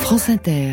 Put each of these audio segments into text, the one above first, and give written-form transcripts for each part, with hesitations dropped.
France Inter.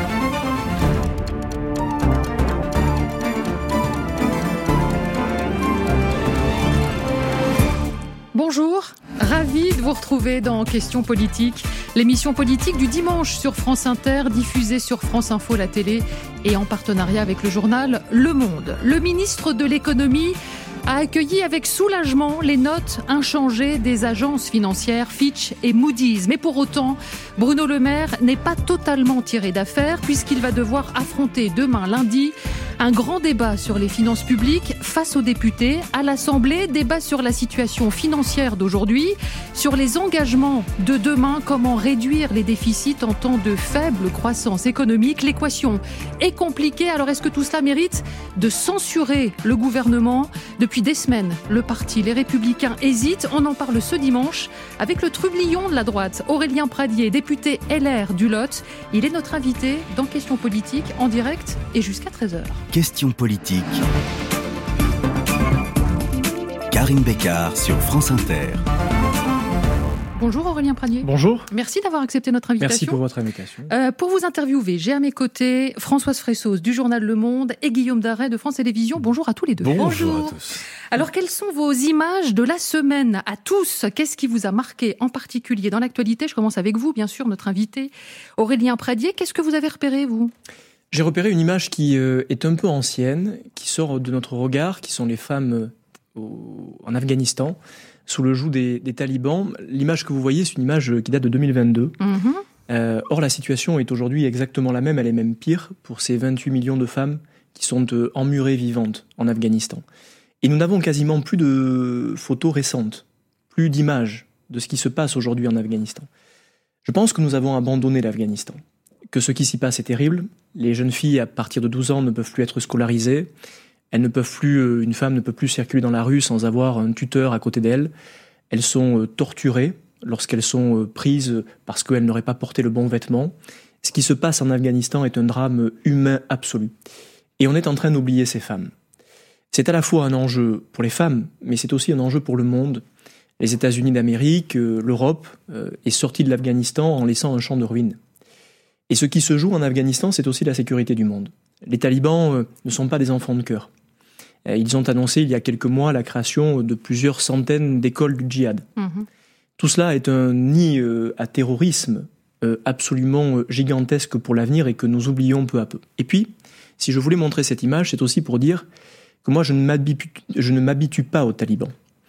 Bonjour, ravi de vous retrouver dans Questions politiques, l'émission politique du dimanche sur France Inter, diffusée sur France Info, la télé, et en partenariat avec le journal Le Monde. Le ministre de l'économie a accueilli avec soulagement les notes inchangées des agences financières Fitch et Moody's. Mais pour autant, Bruno Le Maire n'est pas totalement tiré d'affaire puisqu'il va devoir affronter demain lundi un grand débat sur les finances publiques face aux députés. À l'Assemblée, débat sur la situation financière d'aujourd'hui, sur les engagements de demain, comment réduire les déficits en temps de faible croissance économique. L'équation est compliquée, alors est-ce que tout cela mérite de censurer le gouvernement ? Depuis des semaines, le parti Les Républicains hésite. On en parle ce dimanche avec le trublion de la droite, Aurélien Pradié, député LR du Lot. Il est notre invité dans Questions politiques en direct et jusqu'à 13h. Questions politiques. Karine Bécard sur France Inter. Bonjour Aurélien Pradié. Bonjour. Merci d'avoir accepté notre invitation. Merci pour votre invitation. Pour vous interviewer, j'ai à mes côtés Françoise Fressos du journal Le Monde et Guillaume Darret de France Télévisions. Bonjour à tous les deux. Bonjour à tous. Alors, quelles sont vos images de la semaine à tous ? Qu'est-ce qui vous a marqué en particulier dans l'actualité ? Je commence avec vous, bien sûr, notre invité Aurélien Pradié. Qu'est-ce que vous avez repéré, vous ? J'ai repéré une image qui est un peu ancienne, qui sort de notre regard, qui sont les femmes en Afghanistan, sous le joug des talibans. L'image que vous voyez, c'est une image qui date de 2022. Or, la situation est aujourd'hui exactement la même, elle est même pire pour ces 28 millions de femmes qui sont emmurées vivantes en Afghanistan. Et nous n'avons quasiment plus de photos récentes, plus d'images de ce qui se passe aujourd'hui en Afghanistan. Je pense que nous avons abandonné l'Afghanistan, que ce qui s'y passe est terrible. Les jeunes filles à partir de 12 ans ne peuvent plus être scolarisées. Elles ne peuvent plus, une femme ne peut plus circuler dans la rue sans avoir un tuteur à côté d'elle. Elles sont torturées lorsqu'elles sont prises parce qu'elles n'auraient pas porté le bon vêtement. Ce qui se passe en Afghanistan est un drame humain absolu. Et on est en train d'oublier ces femmes. C'est à la fois un enjeu pour les femmes, mais c'est aussi un enjeu pour le monde. Les États-Unis d'Amérique, l'Europe est sortie de l'Afghanistan en laissant un champ de ruines. Et ce qui se joue en Afghanistan, c'est aussi la sécurité du monde. Les talibans ne sont pas des enfants de cœur. Ils ont annoncé il y a quelques mois la création de plusieurs centaines d'écoles du djihad. Tout cela est un nid à terrorisme absolument gigantesque pour l'avenir et que nous oublions peu à peu. Et puis, si je voulais montrer cette image, c'est aussi pour dire que moi, je ne m'habitue pas aux talibans.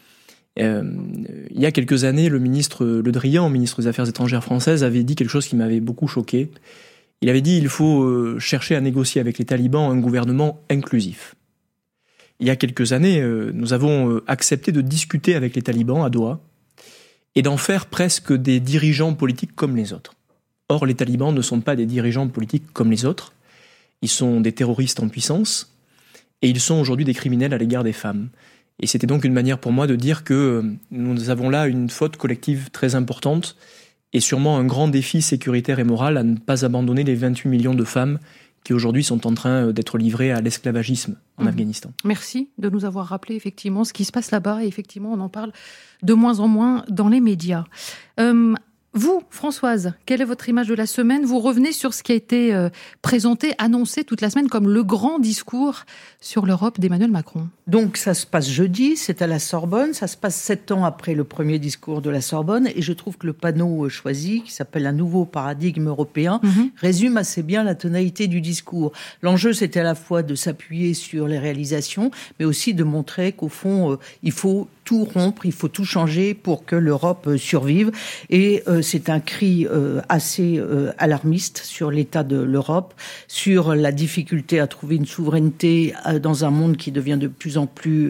Il y a quelques années, le ministre Le Drian, ministre des Affaires étrangères françaises, avait dit quelque chose qui m'avait beaucoup choqué. Il avait dit qu'il faut chercher à négocier avec les talibans un gouvernement inclusif. Il y a quelques années, nous avons accepté de discuter avec les talibans à Doha et d'en faire presque des dirigeants politiques comme les autres. Or, les talibans ne sont pas des dirigeants politiques comme les autres. Ils sont des terroristes en puissance et ils sont aujourd'hui des criminels à l'égard des femmes. Et c'était donc une manière pour moi de dire que nous avons là une faute collective très importante et sûrement un grand défi sécuritaire et moral à ne pas abandonner les 28 millions de femmes qui aujourd'hui sont en train d'être livrées à l'esclavagisme en Afghanistan. Merci de nous avoir rappelé effectivement ce qui se passe là-bas et effectivement on en parle de moins en moins dans les médias. Vous, Françoise, quelle est votre image de la semaine ? Vous revenez sur ce qui a été présenté, annoncé toute la semaine comme le grand discours sur l'Europe d'Emmanuel Macron. Donc ça se passe jeudi, c'est à la Sorbonne, ça se passe 7 ans après le premier discours de la Sorbonne et je trouve que le panneau choisi, qui s'appelle « Un nouveau paradigme européen », résume assez bien la tonalité du discours. L'enjeu, c'était à la fois de s'appuyer sur les réalisations, mais aussi de montrer qu'au fond, il faut tout rompre, il faut tout changer pour que l'Europe survive. Et c'est un cri assez alarmiste sur l'état de l'Europe, sur la difficulté à trouver une souveraineté dans un monde qui devient de plus en plus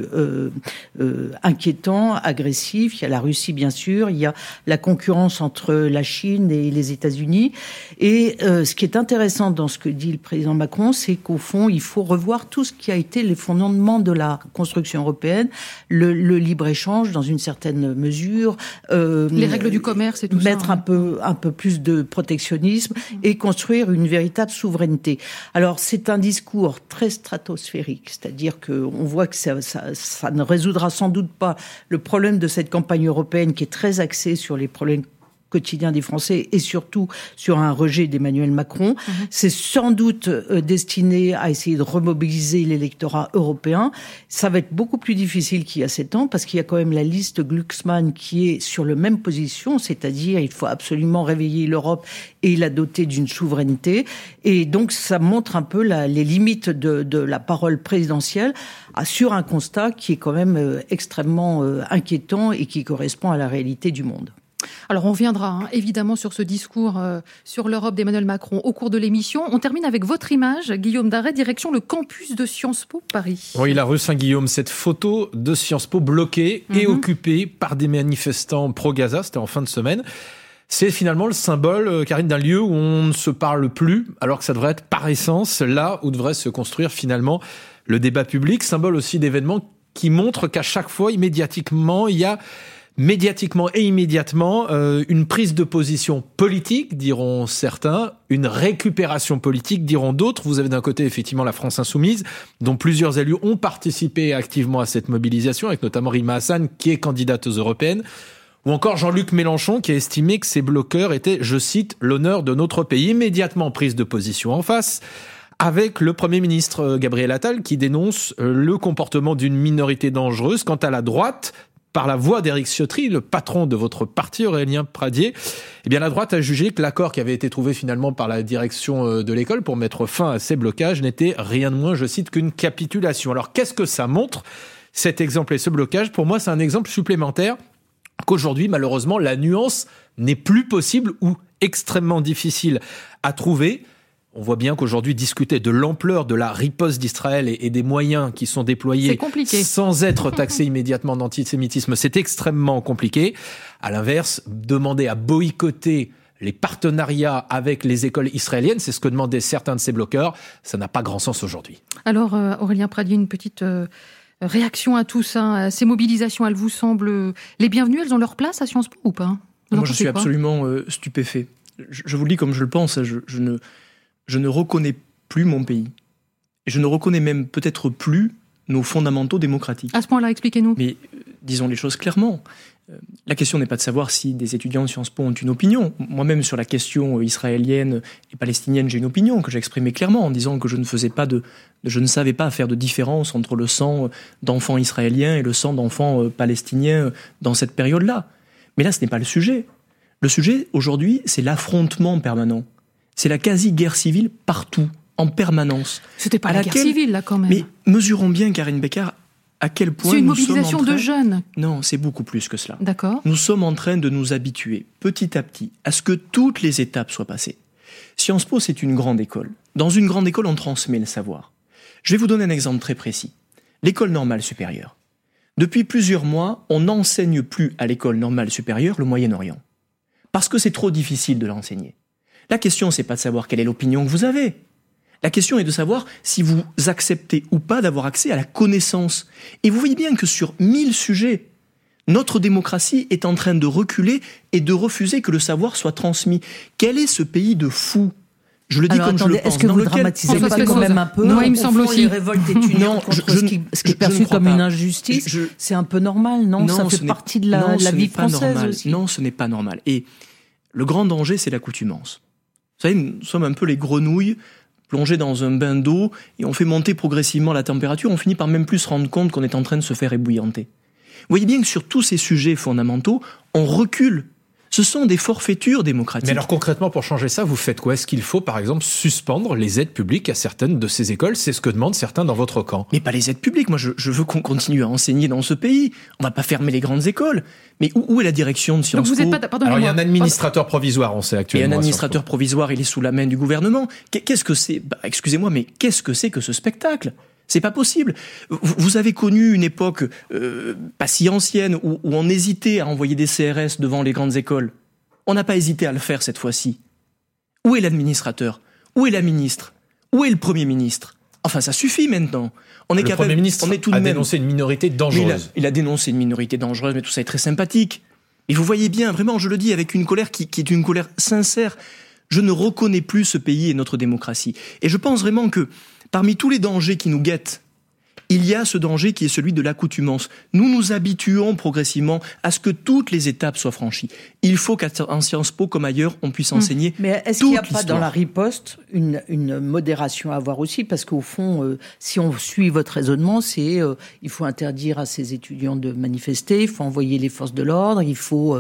inquiétant, agressif. Il y a la Russie, bien sûr, il y a la concurrence entre la Chine et les États-Unis. Et ce qui est intéressant dans ce que dit le président Macron, c'est qu'au fond, il faut revoir tout ce qui a été les fondements de la construction européenne, le libre-échange dans une certaine mesure. Les règles du commerce et tout ça. Mettre un peu plus de protectionnisme et construire une véritable souveraineté. Alors, c'est un discours très stratosphérique, c'est-à-dire qu'on voit que ça ne résoudra sans doute pas le problème de cette campagne européenne qui est très axée sur les problèmes quotidien des Français et surtout sur un rejet d'Emmanuel Macron. C'est sans doute destiné à essayer de remobiliser l'électorat européen. Ça va être beaucoup plus difficile qu'il y a 7 ans parce qu'il y a quand même la liste Glucksmann qui est sur la même position, c'est-à-dire il faut absolument réveiller l'Europe et la doter d'une souveraineté. Et donc ça montre un peu les limites de la parole présidentielle sur un constat qui est quand même extrêmement inquiétant et qui correspond à la réalité du monde. Alors on reviendra évidemment sur ce discours sur l'Europe d'Emmanuel Macron au cours de l'émission. On termine avec votre image, Guillaume Darret, direction le campus de Sciences Po Paris. Oui, la rue Saint-Guillaume, cette photo de Sciences Po bloquée et occupée par des manifestants pro-Gaza, c'était en fin de semaine. C'est finalement le symbole, Karine, d'un lieu où on ne se parle plus, alors que ça devrait être par essence là où devrait se construire finalement le débat public. Symbole aussi d'événements qui montrent qu'à chaque fois, médiatiquement et immédiatement, une prise de position politique, diront certains, une récupération politique, diront d'autres. Vous avez d'un côté, effectivement, la France Insoumise, dont plusieurs élus ont participé activement à cette mobilisation, avec notamment Rima Hassan, qui est candidate aux européennes, ou encore Jean-Luc Mélenchon, qui a estimé que ces bloqueurs étaient, je cite, l'honneur de notre pays. Immédiatement prise de position en face, avec le Premier ministre Gabriel Attal, qui dénonce le comportement d'une minorité dangereuse. Quant à la droite, par la voix d'Éric Ciotti, le patron de votre parti, Aurélien Pradier, eh bien la droite a jugé que l'accord qui avait été trouvé finalement par la direction de l'école pour mettre fin à ces blocages n'était rien de moins, je cite, qu'une capitulation. Alors qu'est-ce que ça montre, cet exemple et ce blocage? Pour moi, c'est un exemple supplémentaire qu'aujourd'hui, malheureusement, la nuance n'est plus possible ou extrêmement difficile à trouver. On voit bien qu'aujourd'hui, discuter de l'ampleur de la riposte d'Israël et des moyens qui sont déployés sans être taxé immédiatement d'antisémitisme, c'est extrêmement compliqué. À l'inverse, demander à boycotter les partenariats avec les écoles israéliennes, c'est ce que demandaient certains de ces bloqueurs, ça n'a pas grand sens aujourd'hui. Alors, Aurélien Pradier, une petite réaction à tout ça, à ces mobilisations, elles vous semblent les bienvenues, elles ont leur place à Sciences Po ou pas? Moi, je suis absolument stupéfait. Je vous le dis comme je le pense, je ne reconnais plus mon pays. Et je ne reconnais même peut-être plus nos fondamentaux démocratiques. À ce point-là, expliquez-nous. Mais disons les choses clairement. La question n'est pas de savoir si des étudiants de Sciences Po ont une opinion. Moi-même, sur la question israélienne et palestinienne, j'ai une opinion que j'ai exprimée clairement en disant que je ne savais pas faire de différence entre le sang d'enfants israéliens et le sang d'enfants palestiniens dans cette période-là. Mais là, ce n'est pas le sujet. Le sujet, aujourd'hui, c'est l'affrontement permanent. C'est la quasi-guerre civile partout, en permanence. C'était pas la guerre civile, là, quand même. Mais mesurons bien, Karine Bécard, à quel point c'est une mobilisation de jeunes. Non, c'est beaucoup plus que cela. D'accord. Nous sommes en train de nous habituer, petit à petit, à ce que toutes les étapes soient passées. Sciences Po, c'est une grande école. Dans une grande école, on transmet le savoir. Je vais vous donner un exemple très précis. L'école normale supérieure. Depuis plusieurs mois, on n'enseigne plus à l'école normale supérieure le Moyen-Orient. Parce que c'est trop difficile de l'enseigner. La question, c'est pas de savoir quelle est l'opinion que vous avez. La question est de savoir si vous acceptez ou pas d'avoir accès à la connaissance. Et vous voyez bien que sur 1000 sujets, notre démocratie est en train de reculer et de refuser que le savoir soit transmis. Quel est ce pays de fous ? Je le dis comme je le pense. Est-ce que vous dramatisez pas quand même un peu? Non, il me semble aussi. Les révoltes étudiantes contre ce qui est perçu comme une injustice, c'est un peu normal, non? Ça fait partie de la vie française aussi. Non, ce n'est pas normal. Et le grand danger, c'est l'accoutumance. Vous savez, nous sommes un peu les grenouilles plongées dans un bain d'eau et on fait monter progressivement la température. On finit par même plus se rendre compte qu'on est en train de se faire ébouillanter. Vous voyez bien que sur tous ces sujets fondamentaux, on recule. Ce sont des forfaitures démocratiques. Mais alors concrètement, pour changer ça, vous faites quoi? Est-ce qu'il faut, par exemple, suspendre les aides publiques à certaines de ces écoles? C'est ce que demandent certains dans votre camp. Mais pas les aides publiques. Moi, je veux qu'on continue à enseigner dans ce pays. On va pas fermer les grandes écoles. Mais où est la direction de Sciences Po? Alors, il y a un administrateur provisoire, on sait actuellement. Et un administrateur provisoire, il est sous la main du gouvernement. Qu'est-ce que c'est? Excusez-moi, mais qu'est-ce que c'est que ce spectacle? C'est pas possible. Vous avez connu une époque pas si ancienne où on hésitait à envoyer des CRS devant les grandes écoles. On n'a pas hésité à le faire cette fois-ci. Où est l'administrateur? Où est la ministre? Où est le Premier ministre? Enfin, ça suffit maintenant. Le Premier ministre a dénoncé une minorité dangereuse. Il a dénoncé une minorité dangereuse, mais tout ça est très sympathique. Et vous voyez bien, vraiment, je le dis avec une colère qui est une colère sincère. Je ne reconnais plus ce pays et notre démocratie. Et je pense vraiment que parmi tous les dangers qui nous guettent, Il y a ce danger qui est celui de l'accoutumance. Nous nous habituons progressivement à ce que toutes les étapes soient franchies. Il faut qu'en Sciences Po, comme ailleurs, on puisse enseigner toute l'histoire. Mais est-ce qu'il n'y a pas dans la riposte une modération à avoir aussi ? Parce qu'au fond, si on suit votre raisonnement, c'est il faut interdire à ces étudiants de manifester, il faut envoyer les forces de l'ordre, il faut...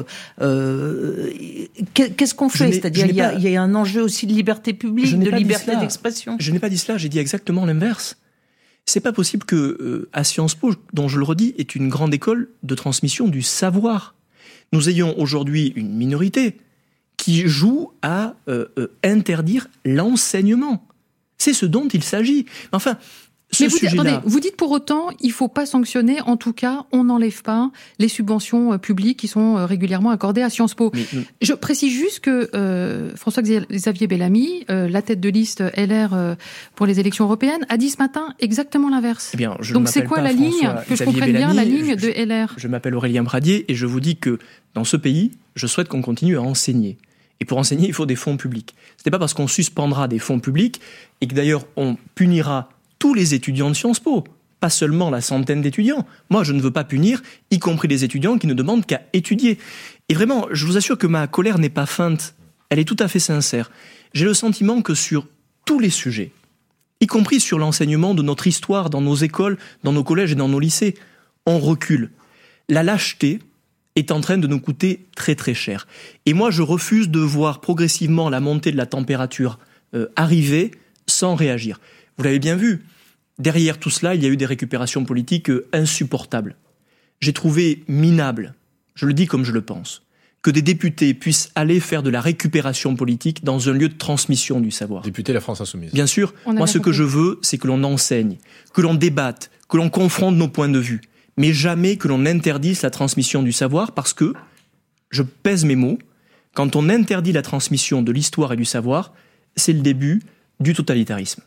Qu'est-ce qu'on fait ? C'est-à-dire il y a un enjeu aussi de liberté publique, de liberté d'expression. Je n'ai pas dit cela, j'ai dit exactement l'inverse. C'est pas possible que à Sciences Po, dont je le redis, est une grande école de transmission du savoir. Nous ayons aujourd'hui une minorité qui joue à interdire l'enseignement. C'est ce dont il s'agit. Enfin, vous dites pour autant, il ne faut pas sanctionner, en tout cas, on n'enlève pas les subventions publiques qui sont régulièrement accordées à Sciences Po. Je précise juste que François-Xavier Bellamy, la tête de liste LR pour les élections européennes, a dit ce matin exactement l'inverse. Eh bien, donc c'est quoi la ligne, que je comprenne bien, la ligne de LR ? Je m'appelle Aurélien Pradier et je vous dis que dans ce pays, je souhaite qu'on continue à enseigner. Et pour enseigner, il faut des fonds publics. Ce n'est pas parce qu'on suspendra des fonds publics et que d'ailleurs on punira tous les étudiants de Sciences Po, pas seulement la centaine d'étudiants. Moi, je ne veux pas punir, y compris les étudiants qui ne demandent qu'à étudier. Et vraiment, je vous assure que ma colère n'est pas feinte, elle est tout à fait sincère. J'ai le sentiment que sur tous les sujets, y compris sur l'enseignement de notre histoire dans nos écoles, dans nos collèges et dans nos lycées, on recule. La lâcheté est en train de nous coûter très très cher. Et moi, je refuse de voir progressivement la montée de la température arriver sans réagir. Vous l'avez bien vu, derrière tout cela, il y a eu des récupérations politiques insupportables. J'ai trouvé minable, je le dis comme je le pense, que des députés puissent aller faire de la récupération politique dans un lieu de transmission du savoir. Député La France Insoumise. Bien sûr, moi ce que je veux, c'est que l'on enseigne, que l'on débatte, que l'on confronte nos points de vue, mais jamais que l'on interdise la transmission du savoir parce que, je pèse mes mots, quand on interdit la transmission de l'histoire et du savoir, c'est le début du totalitarisme.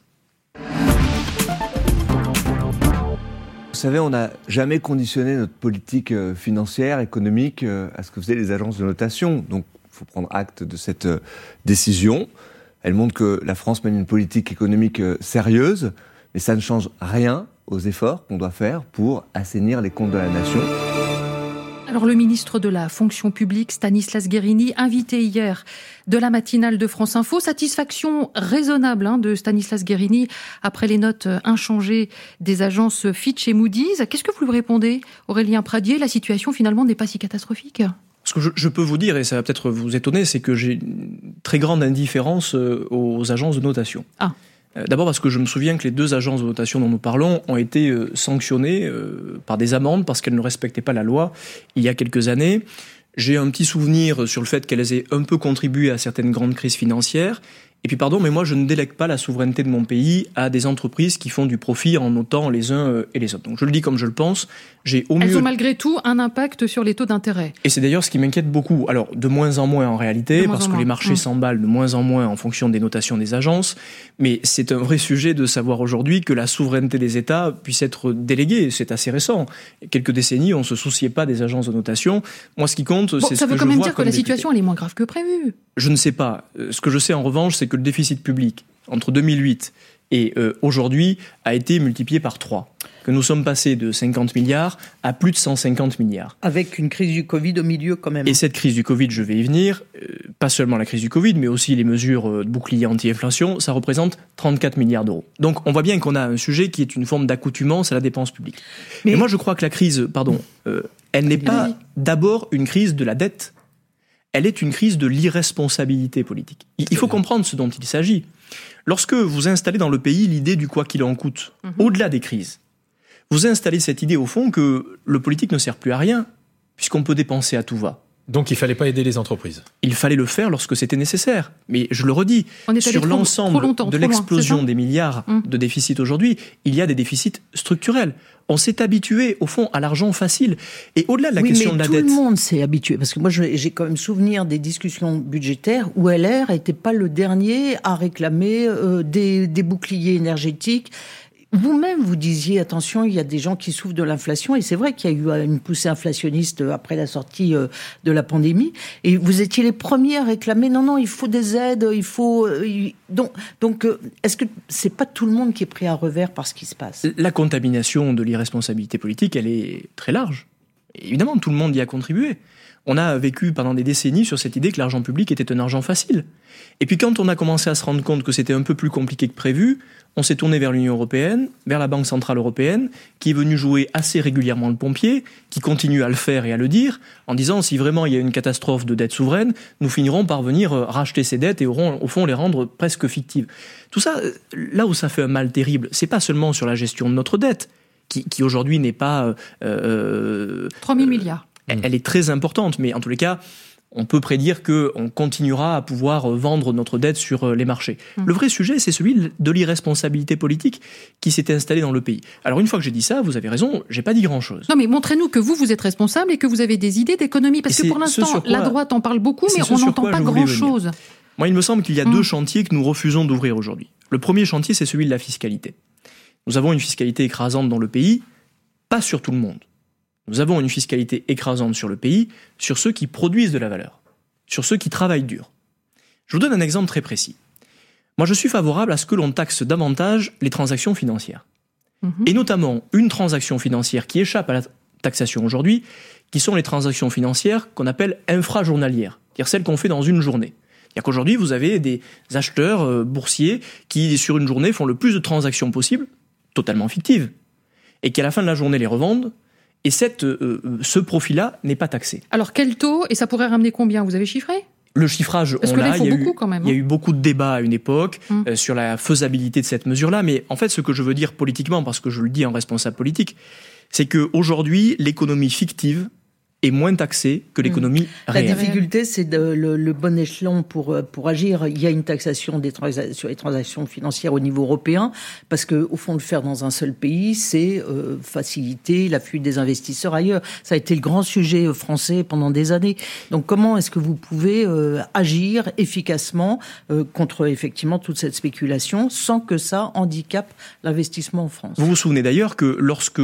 Vous savez, on n'a jamais conditionné notre politique financière, économique, à ce que faisaient les agences de notation. Donc, il faut prendre acte de cette décision. Elle montre que la France mène une politique économique sérieuse, mais ça ne change rien aux efforts qu'on doit faire pour assainir les comptes de la nation. Alors le ministre de la fonction publique, Stanislas Guerini, invité hier de la matinale de France Info, satisfaction raisonnable de Stanislas Guerini après les notes inchangées des agences Fitch et Moody's. Qu'est-ce que vous lui répondez, Aurélien Pradier ? La situation finalement n'est pas si catastrophique ? Ce que je peux vous dire, et ça va peut-être vous étonner, c'est que j'ai une très grande indifférence aux agences de notation. Ah. D'abord parce que je me souviens que les 2 agences de notation dont nous parlons ont été sanctionnées par des amendes parce qu'elles ne respectaient pas la loi il y a quelques années. J'ai un petit souvenir sur le fait qu'elles aient un peu contribué à certaines grandes crises financières. Et puis pardon, mais moi je ne délègue pas la souveraineté de mon pays à des entreprises qui font du profit en notant les uns et les autres. Donc je le dis comme je le pense, j'ai au mieux... Elles ont malgré tout un impact sur les taux d'intérêt. Et c'est d'ailleurs ce qui m'inquiète beaucoup. Alors de moins en moins en réalité, parce que les marchés s'emballent de moins en moins en fonction des notations des agences, mais c'est un vrai sujet de savoir aujourd'hui que la souveraineté des États puisse être déléguée. C'est assez récent. Il y a quelques décennies, on ne se souciait pas des agences de notation. Moi ce qui compte, c'est ce que je vois. Ça veut quand même dire que la situation elle est moins grave que prévu. Je ne sais pas. Ce que je sais en revanche, c'est que le déficit public entre 2008 et aujourd'hui a été multiplié par 3. Que nous sommes passés de 50 milliards à plus de 150 milliards. Avec une crise du Covid au milieu quand même. Et cette crise du Covid, je vais y venir, pas seulement la crise du Covid, mais aussi les mesures de bouclier anti-inflation, ça représente 34 milliards d'euros. Donc on voit bien qu'on a un sujet qui est une forme d'accoutumance à la dépense publique. Mais moi je crois que la crise, elle n'est pas d'abord une crise de la dette, elle est une crise de l'irresponsabilité politique. Il faut comprendre ce dont il s'agit. Lorsque vous installez dans le pays l'idée du quoi qu'il en coûte, au-delà des crises, vous installez cette idée au fond que le politique ne sert plus à rien, puisqu'on peut dépenser à tout va. Donc il fallait pas aider les entreprises. Il fallait le faire lorsque c'était nécessaire. Mais je le redis, sur l'ensemble de l'explosion des milliards de déficit aujourd'hui, il y a des déficits structurels. On s'est habitué, au fond, à l'argent facile. Et au-delà de la question de la dette... tout le monde s'est habitué. Parce que moi, j'ai quand même souvenir des discussions budgétaires où LR n'était pas le dernier à réclamer des boucliers énergétiques. Vous-même, vous disiez, attention, il y a des gens qui souffrent de l'inflation, et c'est vrai qu'il y a eu une poussée inflationniste après la sortie de la pandémie, et vous étiez les premiers à réclamer, non, il faut des aides, il faut... Donc, est-ce que c'est pas tout le monde qui est pris à revers par ce qui se passe ? La contamination de l'irresponsabilité politique, elle est très large. Évidemment, tout le monde y a contribué. On a vécu pendant des décennies sur cette idée que l'argent public était un argent facile. Et puis quand on a commencé à se rendre compte que c'était un peu plus compliqué que prévu, on s'est tourné vers l'Union européenne, vers la Banque centrale européenne, qui est venue jouer assez régulièrement le pompier, qui continue à le faire et à le dire, en disant si vraiment il y a une catastrophe de dette souveraine, nous finirons par venir racheter ces dettes et aurons au fond les rendre presque fictives. Tout ça, là où ça fait un mal terrible, c'est pas seulement sur la gestion de notre dette, qui aujourd'hui n'est pas... 3 000 milliards. Elle est très importante, mais en tous les cas, on peut prédire qu'on continuera à pouvoir vendre notre dette sur les marchés. Le vrai sujet, c'est celui de l'irresponsabilité politique qui s'est installée dans le pays. Alors une fois que j'ai dit ça, vous avez raison, j'ai pas dit grand-chose. Non mais montrez-nous que vous êtes responsable et que vous avez des idées d'économie, parce que pour l'instant, la droite en parle beaucoup, mais on n'entend pas grand-chose. Moi, il me semble qu'il y a deux chantiers que nous refusons d'ouvrir aujourd'hui. Le premier chantier, c'est celui de la fiscalité. Nous avons une fiscalité écrasante dans le pays, pas sur tout le monde. Nous avons une fiscalité écrasante sur le pays, sur ceux qui produisent de la valeur, sur ceux qui travaillent dur. Je vous donne un exemple très précis. Moi, je suis favorable à ce que l'on taxe davantage les transactions financières. Et notamment une transaction financière qui échappe à la taxation aujourd'hui, qui sont les transactions financières qu'on appelle infrajournalières, c'est-à-dire celles qu'on fait dans une journée. C'est-à-dire qu'aujourd'hui, vous avez des acheteurs boursiers qui, sur une journée, font le plus de transactions possibles, totalement fictives, et qui, à la fin de la journée, les revendent. Et ce profit-là n'est pas taxé. Alors quel taux, et ça pourrait ramener combien ? Vous avez chiffré ? Le chiffrage, parce que là, il faut beaucoup quand même. Il y a eu beaucoup de débats à une époque sur la faisabilité de cette mesure-là, mais en fait, ce que je veux dire politiquement, parce que je le dis en responsable politique, c'est qu'aujourd'hui, l'économie fictive est moins taxée que l'économie réelle. La difficulté, c'est le bon échelon pour agir. Il y a une taxation sur les transactions financières au niveau européen, parce que au fond, le faire dans un seul pays, c'est faciliter la fuite des investisseurs ailleurs. Ça a été le grand sujet français pendant des années. Donc, comment est-ce que vous pouvez agir efficacement contre effectivement toute cette spéculation, sans que ça handicape l'investissement en France ? Vous vous souvenez d'ailleurs que lorsque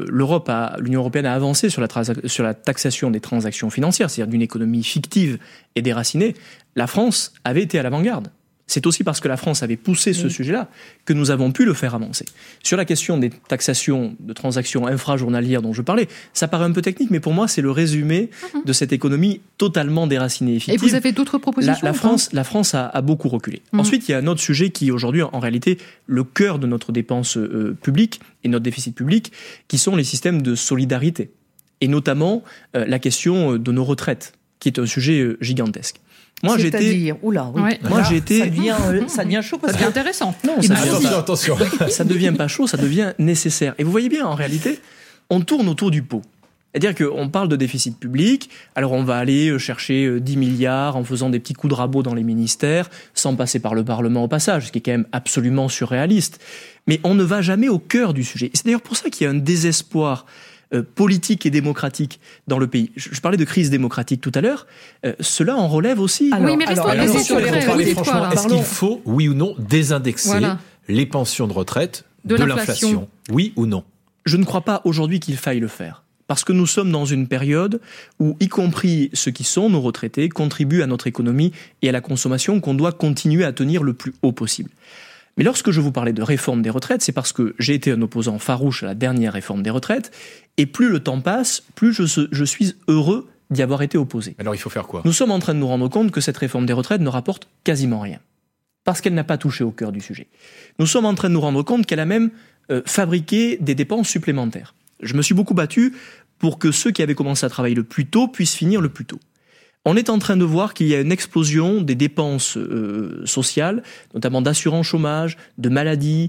l'Union européenne a avancé sur la taxation des transactions financières, c'est-à-dire d'une économie fictive et déracinée, la France avait été à l'avant-garde. C'est aussi parce que la France avait poussé ce sujet-là que nous avons pu le faire avancer. Sur la question des taxations de transactions infrajournalières dont je parlais, ça paraît un peu technique, mais pour moi, c'est le résumé de cette économie totalement déracinée et fictive. Et vous avez d'autres propositions ? La France a beaucoup reculé. Ensuite, il y a un autre sujet qui est aujourd'hui, en réalité, le cœur de notre dépense publique et notre déficit public, qui sont les systèmes de solidarité. Et notamment la question de nos retraites, qui est un sujet gigantesque. Moi, c'est-à-dire, oula, oui. Ouais. Moi, j'ai été... Ça devient chaud. Ça devient intéressant. Non, attention. Ça devient pas chaud, ça devient nécessaire. Et vous voyez bien, en réalité, on tourne autour du pot. C'est-à-dire qu'on parle de déficit public, alors on va aller chercher 10 milliards en faisant des petits coups de rabot dans les ministères, sans passer par le Parlement au passage, ce qui est quand même absolument surréaliste. Mais on ne va jamais au cœur du sujet. Et c'est d'ailleurs pour ça qu'il y a un désespoir politique et démocratique dans le pays. Je parlais de crise démocratique tout à l'heure. Cela en relève aussi. Oui, mais restons franchement, est-ce qu'il faut, oui ou non, désindexer les pensions de retraite de l'inflation ? Oui ou non ? Je ne crois pas aujourd'hui qu'il faille le faire. Parce que nous sommes dans une période où, y compris ceux qui sont nos retraités, contribuent à notre économie et à la consommation qu'on doit continuer à tenir le plus haut possible. Mais lorsque je vous parlais de réforme des retraites, c'est parce que j'ai été un opposant farouche à la dernière réforme des retraites, et plus le temps passe, plus je suis heureux d'y avoir été opposé. Alors il faut faire quoi ? Nous sommes en train de nous rendre compte que cette réforme des retraites ne rapporte quasiment rien, parce qu'elle n'a pas touché au cœur du sujet. Nous sommes en train de nous rendre compte qu'elle a même fabriqué des dépenses supplémentaires. Je me suis beaucoup battu pour que ceux qui avaient commencé à travailler le plus tôt puissent finir le plus tôt. On est en train de voir qu'il y a une explosion des dépenses sociales, notamment d'assurance chômage, de maladie,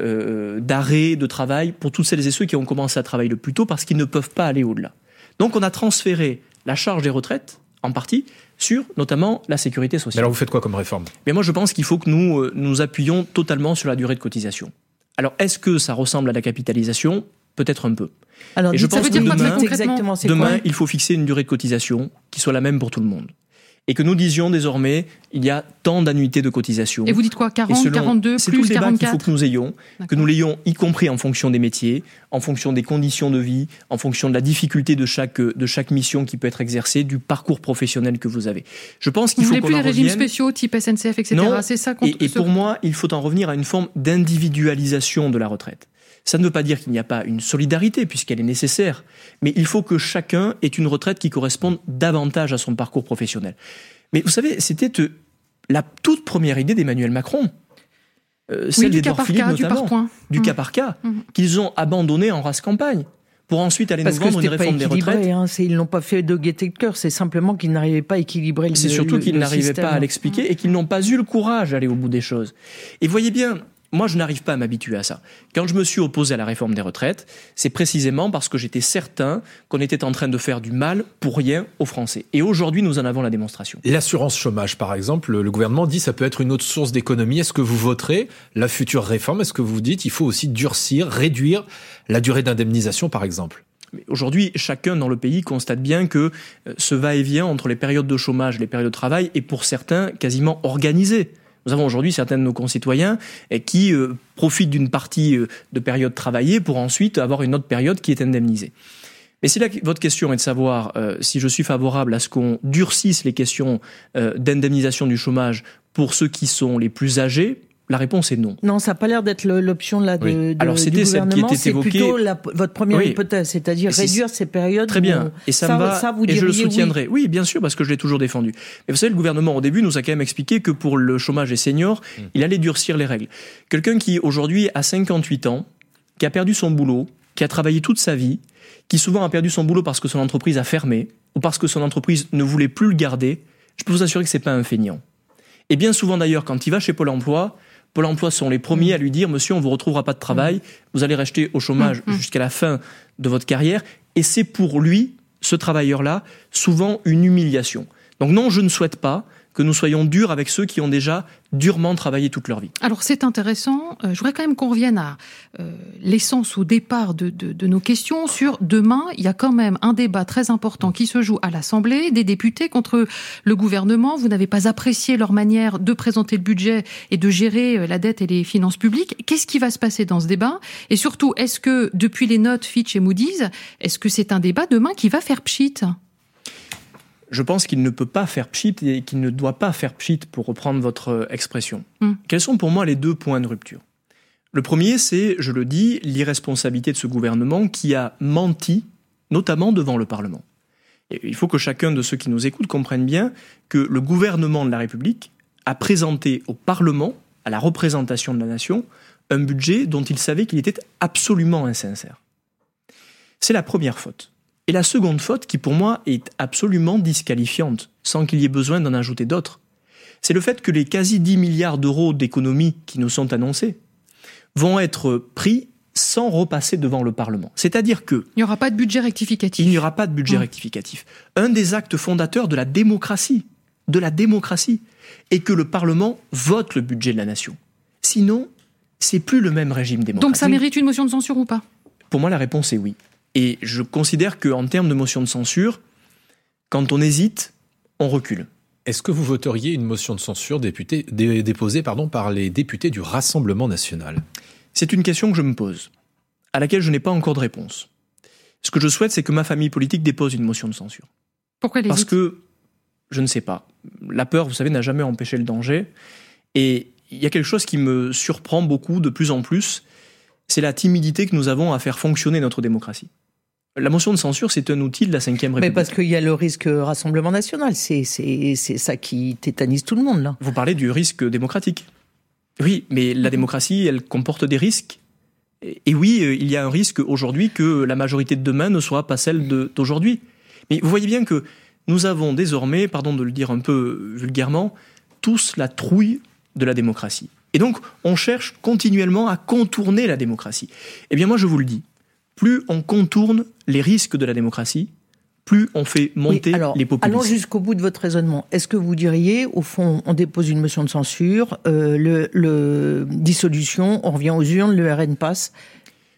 d'arrêt de travail, pour toutes celles et ceux qui ont commencé à travailler le plus tôt parce qu'ils ne peuvent pas aller au-delà. Donc on a transféré la charge des retraites, en partie, sur notamment la sécurité sociale. Mais alors vous faites quoi comme réforme ? Mais moi je pense qu'il faut que nous nous appuyions totalement sur la durée de cotisation. Alors est-ce que ça ressemble à la capitalisation ? Peut-être un peu. Alors, et je pense que demain, il faut fixer une durée de cotisation qui soit la même pour tout le monde. Et que nous disions désormais, il y a tant d'annuités de cotisation. Et vous dites quoi, 40, 42, c'est plus tout le débat 44 qu'il faut que nous ayons, D'accord. que nous l'ayons y compris en fonction des métiers, en fonction des conditions de vie, en fonction de la difficulté de chaque mission qui peut être exercée, du parcours professionnel que vous avez. Je pense qu'il faut qu'on en revienne... Vous voulez plus les régimes spéciaux type SNCF, etc. Non, c'est ça et pour moi, il faut en revenir à une forme d'individualisation de la retraite. Ça ne veut pas dire qu'il n'y a pas une solidarité, puisqu'elle est nécessaire, mais il faut que chacun ait une retraite qui corresponde davantage à son parcours professionnel. Mais vous savez, c'était la toute première idée d'Emmanuel Macron, celle d'Édouard Philippe notamment, du cas par cas, qu'ils ont abandonné en race campagne, pour ensuite aller nous vendre une réforme des retraites. Ils l'ont pas fait de gaieté de cœur, c'est simplement qu'ils n'arrivaient pas à équilibrer le système. C'est surtout qu'ils n'arrivaient pas à l'expliquer et qu'ils n'ont pas eu le courage d'aller au bout des choses. Et voyez bien, moi je n'arrive pas à m'habituer à ça. Quand je me suis opposé à la réforme des retraites, c'est précisément parce que j'étais certain qu'on était en train de faire du mal pour rien aux Français. Et aujourd'hui, nous en avons la démonstration. L'assurance chômage, par exemple, le gouvernement dit que ça peut être une autre source d'économie. Est-ce que vous voterez la future réforme? Est-ce que vous dites qu'il faut aussi durcir, réduire la durée d'indemnisation, par exemple? Mais aujourd'hui, chacun dans le pays constate bien que ce va-et-vient entre les périodes de chômage et les périodes de travail est pour certains quasiment organisé. Nous avons aujourd'hui certains de nos concitoyens qui profitent d'une partie de période travaillée pour ensuite avoir une autre période qui est indemnisée. Mais si votre question est de savoir si je suis favorable à ce qu'on durcisse les questions d'indemnisation du chômage pour ceux qui sont les plus âgés, la réponse est non. Non, ça n'a pas l'air d'être l'option là Alors, du c'était celle qui était c'est évoquée. plutôt votre première hypothèse, c'est-à-dire réduire ces périodes. Très bien, et ça me va, vous et je le soutiendrai. Oui. Oui, bien sûr, parce que je l'ai toujours défendu. Mais vous savez, le gouvernement, au début, nous a quand même expliqué que pour le chômage des seniors, il allait durcir les règles. Quelqu'un qui, aujourd'hui, a 58 ans, qui a perdu son boulot, qui a travaillé toute sa vie, qui souvent a perdu son boulot parce que son entreprise a fermé, ou parce que son entreprise ne voulait plus le garder, je peux vous assurer que c'est pas un feignant. Et bien souvent, d'ailleurs, quand il va chez Pôle emploi sont les premiers à lui dire « Monsieur, on ne vous retrouvera pas de travail, vous allez rester au chômage jusqu'à la fin de votre carrière. » Et c'est pour lui, ce travailleur-là, souvent une humiliation. Donc non, je ne souhaite pas que nous soyons durs avec ceux qui ont déjà durement travaillé toute leur vie. Alors c'est intéressant, je voudrais quand même qu'on revienne à l'essence au départ de nos questions sur demain, il y a quand même un débat très important qui se joue à l'Assemblée, des députés contre le gouvernement. Vous n'avez pas apprécié leur manière de présenter le budget et de gérer la dette et les finances publiques. Qu'est-ce qui va se passer dans ce débat? Et surtout, est-ce que depuis les notes Fitch et Moody's, est-ce que c'est un débat demain qui va faire pchit? Je pense qu'il ne peut pas faire pchit et qu'il ne doit pas faire pchit, pour reprendre votre expression. Quels sont pour moi les deux points de rupture? Le premier, c'est, je le dis, l'irresponsabilité de ce gouvernement qui a menti, notamment devant le Parlement. Et il faut que chacun de ceux qui nous écoutent comprenne bien que le gouvernement de la République a présenté au Parlement, à la représentation de la nation, un budget dont il savait qu'il était absolument insincère. C'est la première faute. Et la seconde faute, qui pour moi est absolument disqualifiante, sans qu'il y ait besoin d'en ajouter d'autres, c'est le fait que les quasi 10 milliards d'euros d'économies qui nous sont annoncés vont être pris sans repasser devant le Parlement. C'est-à-dire que... Il n'y aura pas de budget rectificatif. Il n'y aura pas de budget rectificatif. Un des actes fondateurs de la démocratie, est que le Parlement vote le budget de la nation. Sinon, c'est plus le même régime démocratique. Donc ça mérite une motion de censure ou pas? Pour moi, la réponse est oui. Et je considère qu'en termes de motion de censure, quand on hésite, on recule. Est-ce que vous voteriez une motion de censure déposée par les députés du Rassemblement national? C'est une question que je me pose, à laquelle je n'ai pas encore de réponse. Ce que je souhaite, c'est que ma famille politique dépose une motion de censure. Pourquoi elle hésite? Parce que, je ne sais pas, la peur, vous savez, n'a jamais empêché le danger. Et il y a quelque chose qui me surprend beaucoup, de plus en plus, c'est la timidité que nous avons à faire fonctionner notre démocratie. La motion de censure, c'est un outil de la Ve République. Mais parce qu'il y a le risque Rassemblement national, c'est ça qui tétanise tout le monde, là. Vous parlez du risque démocratique. Oui, mais la démocratie, elle comporte des risques. Et oui, il y a un risque aujourd'hui que la majorité de demain ne soit pas celle d'aujourd'hui. Mais vous voyez bien que nous avons désormais, pardon de le dire un peu vulgairement, tous la trouille de la démocratie. Et donc, on cherche continuellement à contourner la démocratie. Eh bien, moi, je vous le dis, plus on contourne les risques de la démocratie, plus on fait monter les populistes. Allons jusqu'au bout de votre raisonnement. Est-ce que vous diriez, au fond, on dépose une motion de censure, dissolution, on revient aux urnes, le RN passe?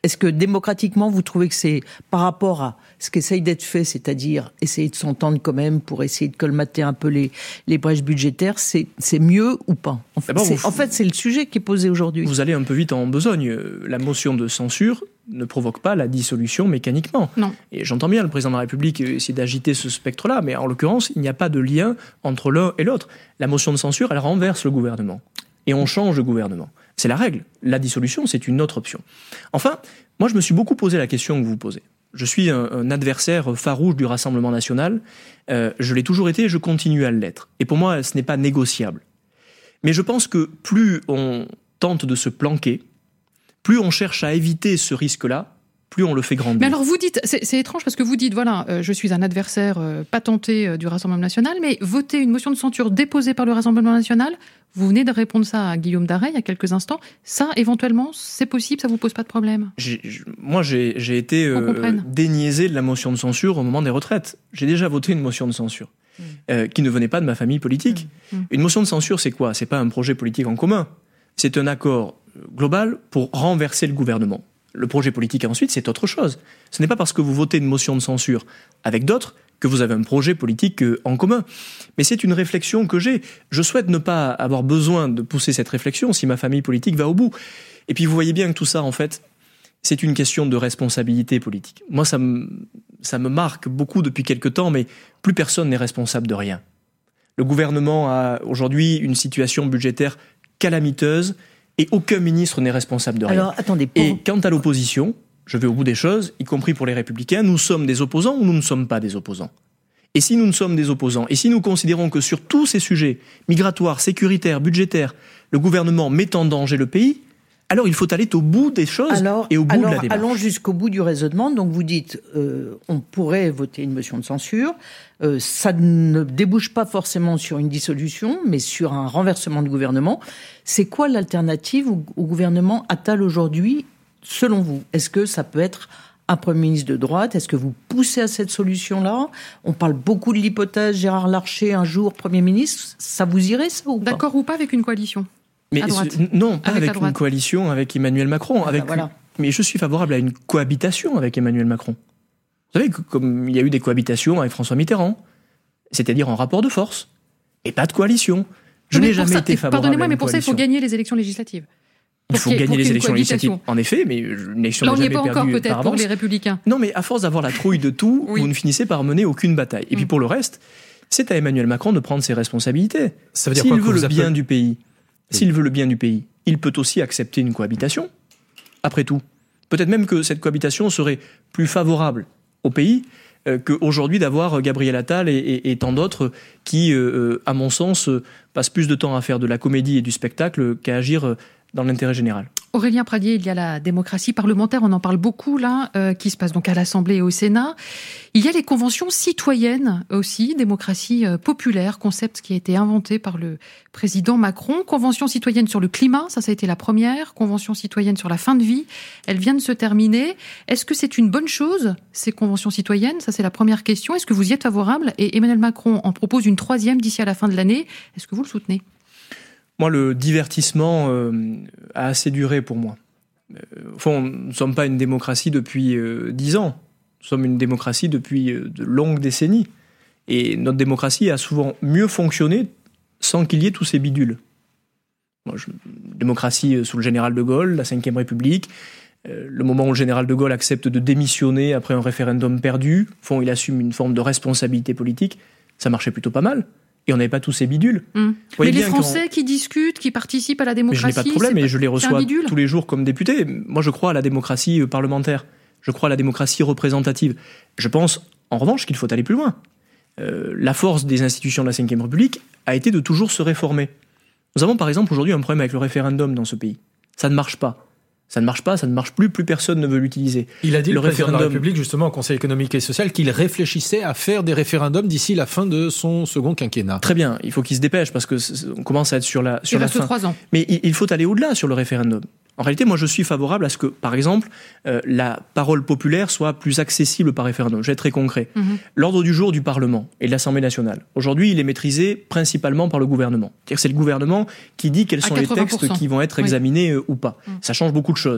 Est-ce que démocratiquement, vous trouvez que c'est par rapport à ce qui essaye d'être fait, c'est-à-dire essayer de s'entendre quand même pour essayer de colmater un peu les brèches budgétaires, c'est mieux ou pas? En fait, c'est le sujet qui est posé aujourd'hui. Vous allez un peu vite en besogne. La motion de censure ne provoque pas la dissolution mécaniquement. Non. Et j'entends bien le président de la République essayer d'agiter ce spectre-là, mais en l'occurrence, il n'y a pas de lien entre l'un et l'autre. La motion de censure, elle renverse le gouvernement. Et on change de gouvernement. C'est la règle. La dissolution, c'est une autre option. Enfin, moi, je me suis beaucoup posé la question que vous posez. Je suis un adversaire farouche du Rassemblement national. Je l'ai toujours été et je continue à l'être. Et pour moi, ce n'est pas négociable. Mais je pense que plus on tente de se planquer, plus on cherche à éviter ce risque-là, plus on le fait grandir. Mais alors vous dites, c'est étrange parce que vous dites, voilà, je suis un adversaire patenté du Rassemblement national, mais voter une motion de censure déposée par le Rassemblement national, vous venez de répondre ça à Guillaume Darey il y a quelques instants, ça éventuellement c'est possible, ça vous pose pas de problème? Moi j'ai été déniaisé de la motion de censure au moment des retraites. J'ai déjà voté une motion de censure qui ne venait pas de ma famille politique. Une motion de censure c'est quoi? C'est pas un projet politique en commun, c'est un accord global pour renverser le gouvernement. Le projet politique ensuite, c'est autre chose. Ce n'est pas parce que vous votez une motion de censure avec d'autres que vous avez un projet politique en commun. Mais c'est une réflexion que j'ai. Je souhaite ne pas avoir besoin de pousser cette réflexion si ma famille politique va au bout. Et puis vous voyez bien que tout ça, en fait, c'est une question de responsabilité politique. Moi, ça me marque beaucoup depuis quelque temps, mais plus personne n'est responsable de rien. Le gouvernement a aujourd'hui une situation budgétaire calamiteuse, et aucun ministre n'est responsable de rien. Alors, attendez, Et quant à l'opposition, je vais au bout des choses, y compris pour les Républicains, nous sommes des opposants ou nous ne sommes pas des opposants? Et si nous ne sommes des opposants, et si nous considérons que sur tous ces sujets, migratoires, sécuritaires, budgétaires, le gouvernement met en danger le pays, alors il faut aller au bout des choses et au bout de la démarche. Allons jusqu'au bout du raisonnement. Donc vous dites, on pourrait voter une motion de censure. Ça ne débouche pas forcément sur une dissolution, mais sur un renversement de gouvernement. C'est quoi l'alternative au gouvernement Attal aujourd'hui, selon vous? Est-ce que ça peut être un Premier ministre de droite? Est-ce que vous poussez à cette solution-là? On parle beaucoup de l'hypothèse Gérard Larcher un jour Premier ministre. Ça vous irait, ça, ou pas? D'accord ou pas avec une coalition? Mais non, pas avec une coalition avec Emmanuel Macron. Mais je suis favorable à une cohabitation avec Emmanuel Macron. Vous savez, comme il y a eu des cohabitations avec François Mitterrand, c'est-à-dire en rapport de force, et pas de coalition. Je n'ai jamais été favorable. Pardonnez-moi, mais pour coalition. ça, il faut gagner les élections législatives. Il faut gagner les élections législatives, en effet, mais une élection n'est jamais perdue. Là, on n'y est pas encore peut-être pour les Républicains. Non, mais à force d'avoir la trouille de tout, vous ne finissez par mener aucune bataille. Et puis pour le reste, c'est à Emmanuel Macron de prendre ses responsabilités. Ça veut dire S'il veut le bien du pays, s'il veut le bien du pays, il peut aussi accepter une cohabitation. Après tout, peut-être même que cette cohabitation serait plus favorable au pays qu'aujourd'hui d'avoir Gabriel Attal et tant d'autres qui, à mon sens, passent plus de temps à faire de la comédie et du spectacle qu'à agir dans l'intérêt général. Aurélien Pradier, il y a la démocratie parlementaire, on en parle beaucoup là, qui se passe donc à l'Assemblée et au Sénat. Il y a les conventions citoyennes aussi, démocratie populaire, concept qui a été inventé par le président Macron. Convention citoyenne sur le climat, ça a été la première. Convention citoyenne sur la fin de vie, elle vient de se terminer. Est-ce que c'est une bonne chose, ces conventions citoyennes? Ça, c'est la première question. Est-ce que vous y êtes favorable? Et Emmanuel Macron en propose une troisième d'ici à la fin de l'année. Est-ce que vous le soutenez? Moi, le divertissement a assez duré pour moi. Au fond, nous ne sommes pas une démocratie depuis 10 ans. Nous sommes une démocratie depuis de longues décennies. Et notre démocratie a souvent mieux fonctionné sans qu'il y ait tous ces bidules. Démocratie sous le général de Gaulle, la Ve République, le moment où le général de Gaulle accepte de démissionner après un référendum perdu, au fond, il assume une forme de responsabilité politique, ça marchait plutôt pas mal. Et on n'avait pas tous ces bidules. Mais les Français qui discutent, qui participent à la démocratie... Mais je n'ai pas de problème, et je les reçois tous les jours comme député. Moi, je crois à la démocratie parlementaire. Je crois à la démocratie représentative. Je pense, en revanche, qu'il faut aller plus loin. La force des institutions de la Ve République a été de toujours se réformer. Nous avons, par exemple, aujourd'hui un problème avec le référendum dans ce pays. Ça ne marche pas. Ça ne marche pas, ça ne marche plus personne ne veut l'utiliser. Il a dit, le président de la République, justement, au Conseil économique et social, qu'il réfléchissait à faire des référendums d'ici la fin de son second quinquennat. Très bien, il faut qu'il se dépêche, parce qu'on commence à être sur la fin. Il reste 3 ans. Mais il faut aller au-delà sur le référendum. En réalité, moi, je suis favorable à ce que, par exemple, la parole populaire soit plus accessible par référendum. Je vais être très concret. L'ordre du jour du Parlement et de l'Assemblée nationale, aujourd'hui, il est maîtrisé principalement par le gouvernement. C'est-à-dire que c'est le gouvernement qui dit quels sont les textes qui vont être examinés ou pas. Ça change beaucoup de choses.